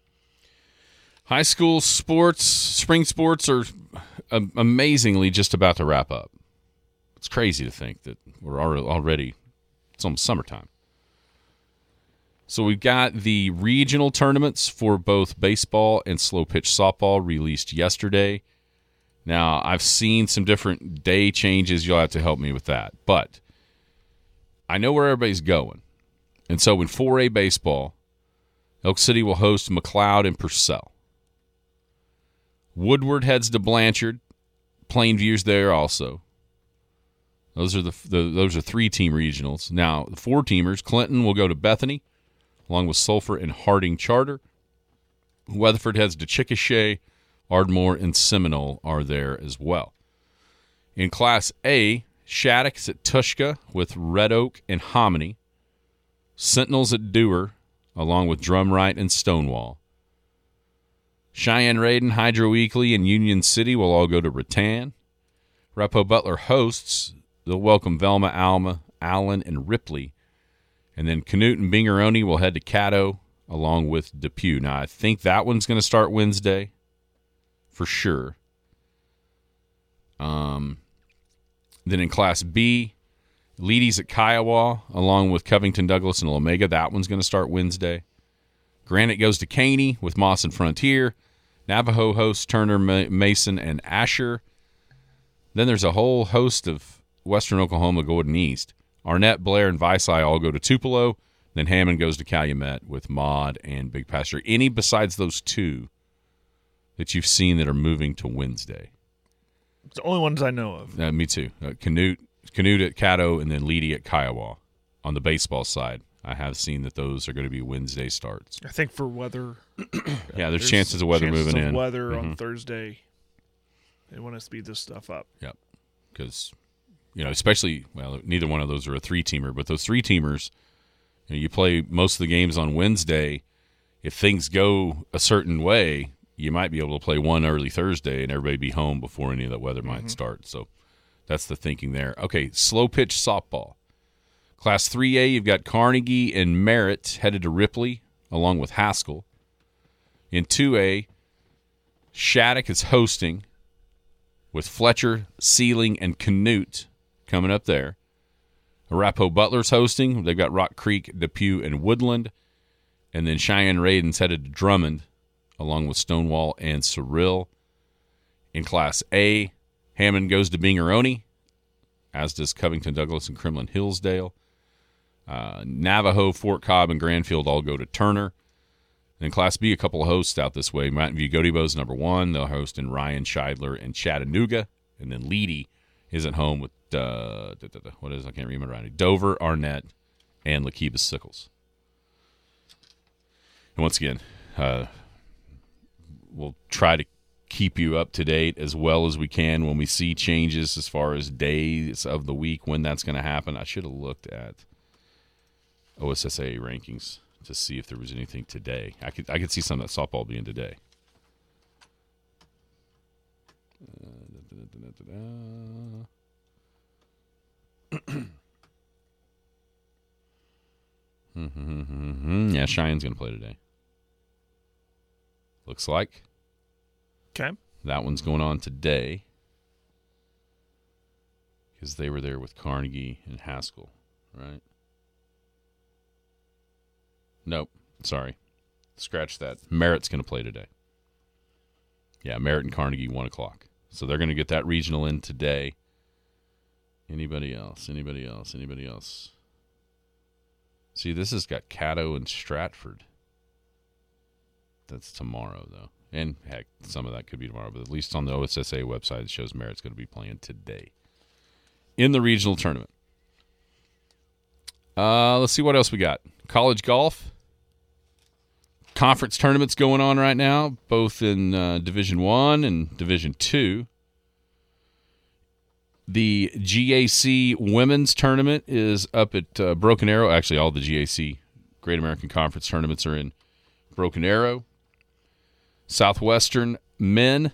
Speaker 5: High school sports, spring sports are um, amazingly just about to wrap up. It's crazy to think that we're already, it's almost summertime. So we've got the regional tournaments for both baseball and slow pitch softball released yesterday. Now, I've seen some different day changes. You'll have to help me with that. But I know where everybody's going. And so in four A baseball, Elk City will host McLeod and Purcell. Woodward heads to Blanchard. Plainview's there also. Those are the, the those are three-team regionals. Now, the four-teamers, Clinton will go to Bethany, along with Sulphur and Harding Charter. Weatherford heads to Chickasha. Ardmore and Seminole are there as well. In Class A, Shattuck's at Tushka with Red Oak and Hominy. Sentinels at Dewar, along with Drumright and Stonewall. Cheyenne-Raiden, Hydro-Eakley, and Union City will all go to Rattan. Repo Butler hosts. They'll welcome Velma, Alma, Allen, and Ripley. And then Canute and Bingeroni will head to Caddo, along with Depew. Now, I think that one's going to start Wednesday. For sure. Um, then in Class B, Leedy's at Kiowa, along with Covington, Douglas, and Omega. That one's going to start Wednesday. Granite goes to Caney with Moss and Frontier. Navajo hosts Turner, Mason, and Asher. Then there's a whole host of Western Oklahoma, Gordon East. Arnett, Blair, and Visay all go to Tupelo. Then Hammond goes to Calumet with Maud and Big Pasture. Any besides those two that you've seen that are moving to Wednesday?
Speaker 6: It's the only ones I know of.
Speaker 5: Uh, me too. Uh, Canute, Canute at Caddo, and then Leedy at Kiowa. On the baseball side, I have seen that those are going to be Wednesday starts.
Speaker 6: I think for weather.
Speaker 5: yeah, there's, there's chances of weather
Speaker 6: chances
Speaker 5: moving
Speaker 6: of
Speaker 5: in.
Speaker 6: Weather
Speaker 5: mm-hmm.
Speaker 6: on Thursday. They want to speed this stuff up.
Speaker 5: Yep. Because, you know, especially, well, neither one of those are a three-teamer, but those three-teamers, you know, you play most of the games on Wednesday. If things go a certain way, you might be able to play one early Thursday and everybody be home before any of that weather might mm-hmm. start. So that's the thinking there. Okay, slow pitch softball. Class three A, you've got Carnegie and Merritt headed to Ripley along with Haskell. In two A, Shattuck is hosting with Fletcher, Sealing, and Canute coming up there. Arapahoe Butler's hosting. They've got Rock Creek, Depew, and Woodland. And then Cheyenne Raiden's headed to Drummond along with Stonewall and Cyril. In Class A, Hammond goes to Bingeroni, as does Covington, Douglas, and Kremlin Hillsdale. Uh, Navajo, Fort Cobb, and Granfield all go to Turner. In Class B, a couple of hosts out this way. Mountain View Godebo's number one. They'll host in Ryan, Scheidler, and Chattanooga. And then Leedy is at home with, uh, da, da, da, what is it? I can't remember right now. Dover, Arnett, and Lakeba Sickles. And once again, uh, we'll try to keep you up to date as well as we can when we see changes as far as days of the week, when that's going to happen. I should have looked at O S S A rankings to see if there was anything today. I could I could see some of that softball being today. Uh, da, da, da, da, da. mm-hmm. Yeah, Cheyenne's going to play today. Looks like.
Speaker 6: Okay.
Speaker 5: That one's going on today because they were there with Carnegie and Haskell, right? Nope. Sorry. Scratch that. Merritt's going to play today. Yeah, Merritt and Carnegie, one o'clock. So they're going to get that regional in today. Anybody else? Anybody else? Anybody else? See, this has got Caddo and Stratford. That's tomorrow, though. And, heck, some of that could be tomorrow. But at least on the O S S A website, it shows Merritt's going to be playing today in the regional tournament. Uh, let's see what else we got. College golf. Conference tournaments going on right now, both in uh, Division One and Division Two. The G A C Women's Tournament is up at uh, Broken Arrow. Actually, all the G A C Great American Conference tournaments are in Broken Arrow. Southwestern Men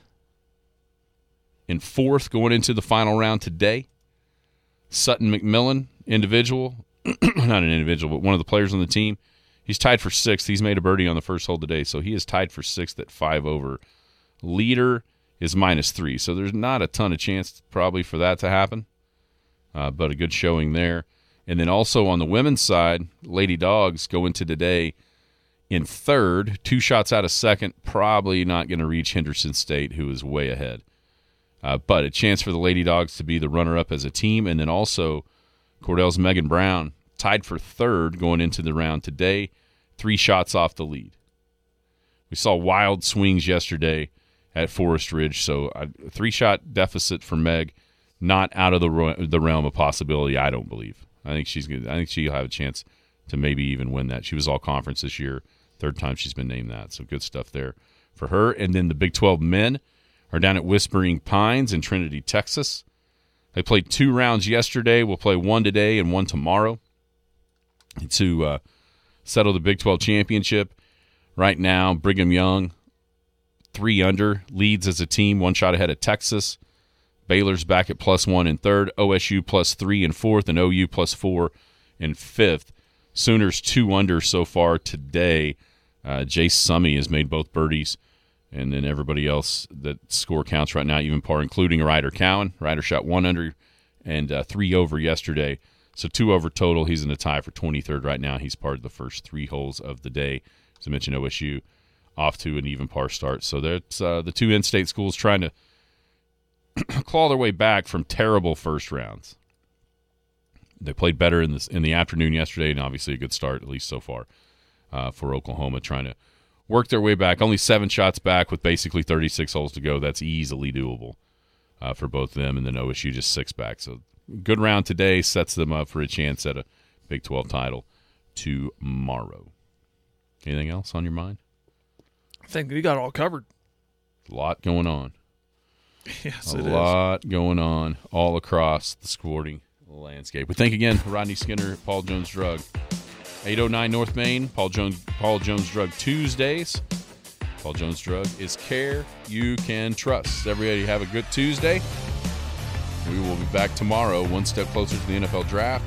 Speaker 5: in fourth, going into the final round today. Sutton McMillan, individual. Not an individual, but one of the players on the team. He's tied for sixth. He's made a birdie on the first hole today, so he is tied for sixth at five over. Leader is minus three, so there's not a ton of chance probably for that to happen, uh, but a good showing there. And then also on the women's side, Lady Dogs go into today in third, two shots out of second, probably not going to reach Henderson State, who is way ahead. Uh, but a chance for the Lady Dogs to be the runner-up as a team, and then also Cordell's Megan Brown tied for third going into the round today, three shots off the lead. We saw wild swings yesterday at Forest Ridge, so a three-shot deficit for Meg, not out of the the realm of possibility, I don't believe. I think she's good. I think she'll have a chance to maybe even win that. She was all conference this year, third time she's been named that, so good stuff there for her. And then the Big twelve men are down at Whispering Pines in Trinity, Texas. They played two rounds yesterday. We'll play one today and one tomorrow to uh, settle the Big twelve championship. Right now, Brigham Young, three under, leads as a team, one shot ahead of Texas. Baylor's back at plus one in third, O S U plus three in fourth, and O U plus four in fifth. Sooners two under so far today. Uh, Jace Summey has made both birdies, and then everybody else that score counts right now, even par, including Ryder Cowan. Ryder shot one under and uh, three over yesterday. So two over total. He's in a tie for twenty-third right now. He's part of the first three holes of the day. As I mentioned, O S U off to an even par start. So that's uh, the two in-state schools trying to claw their way back from terrible first rounds. they played better in the, in the afternoon yesterday, and obviously a good start, at least so far, uh, for Oklahoma, trying to work their way back. Only seven shots back with basically thirty-six holes to go. That's easily doable uh, for both them, and then O S U just six back. So good round today, sets them up for a chance at a Big twelve title tomorrow. Anything else on your mind?
Speaker 6: I think we got it all covered.
Speaker 5: A lot going on.
Speaker 6: Yes,
Speaker 5: a
Speaker 6: it
Speaker 5: lot
Speaker 6: is.
Speaker 5: going on all across the sporting landscape. We thank again Rodney Skinner, Paul Jones Drug. eight oh nine North Main, Paul Jones, Paul Jones Drug Tuesdays. Paul Jones Drug is care you can trust. Everybody have a good Tuesday. We will be back tomorrow, one step closer to the N F L draft.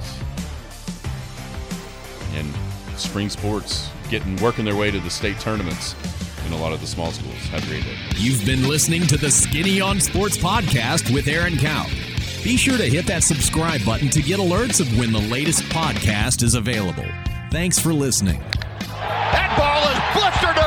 Speaker 5: And spring sports getting working their way to the state tournaments in a lot of the small schools. Have a great day.
Speaker 2: You've been listening to the Skinny on Sports podcast with Aaron Cow. Be sure to hit that subscribe button to get alerts of when the latest podcast is available. Thanks for listening.
Speaker 7: That ball is blistered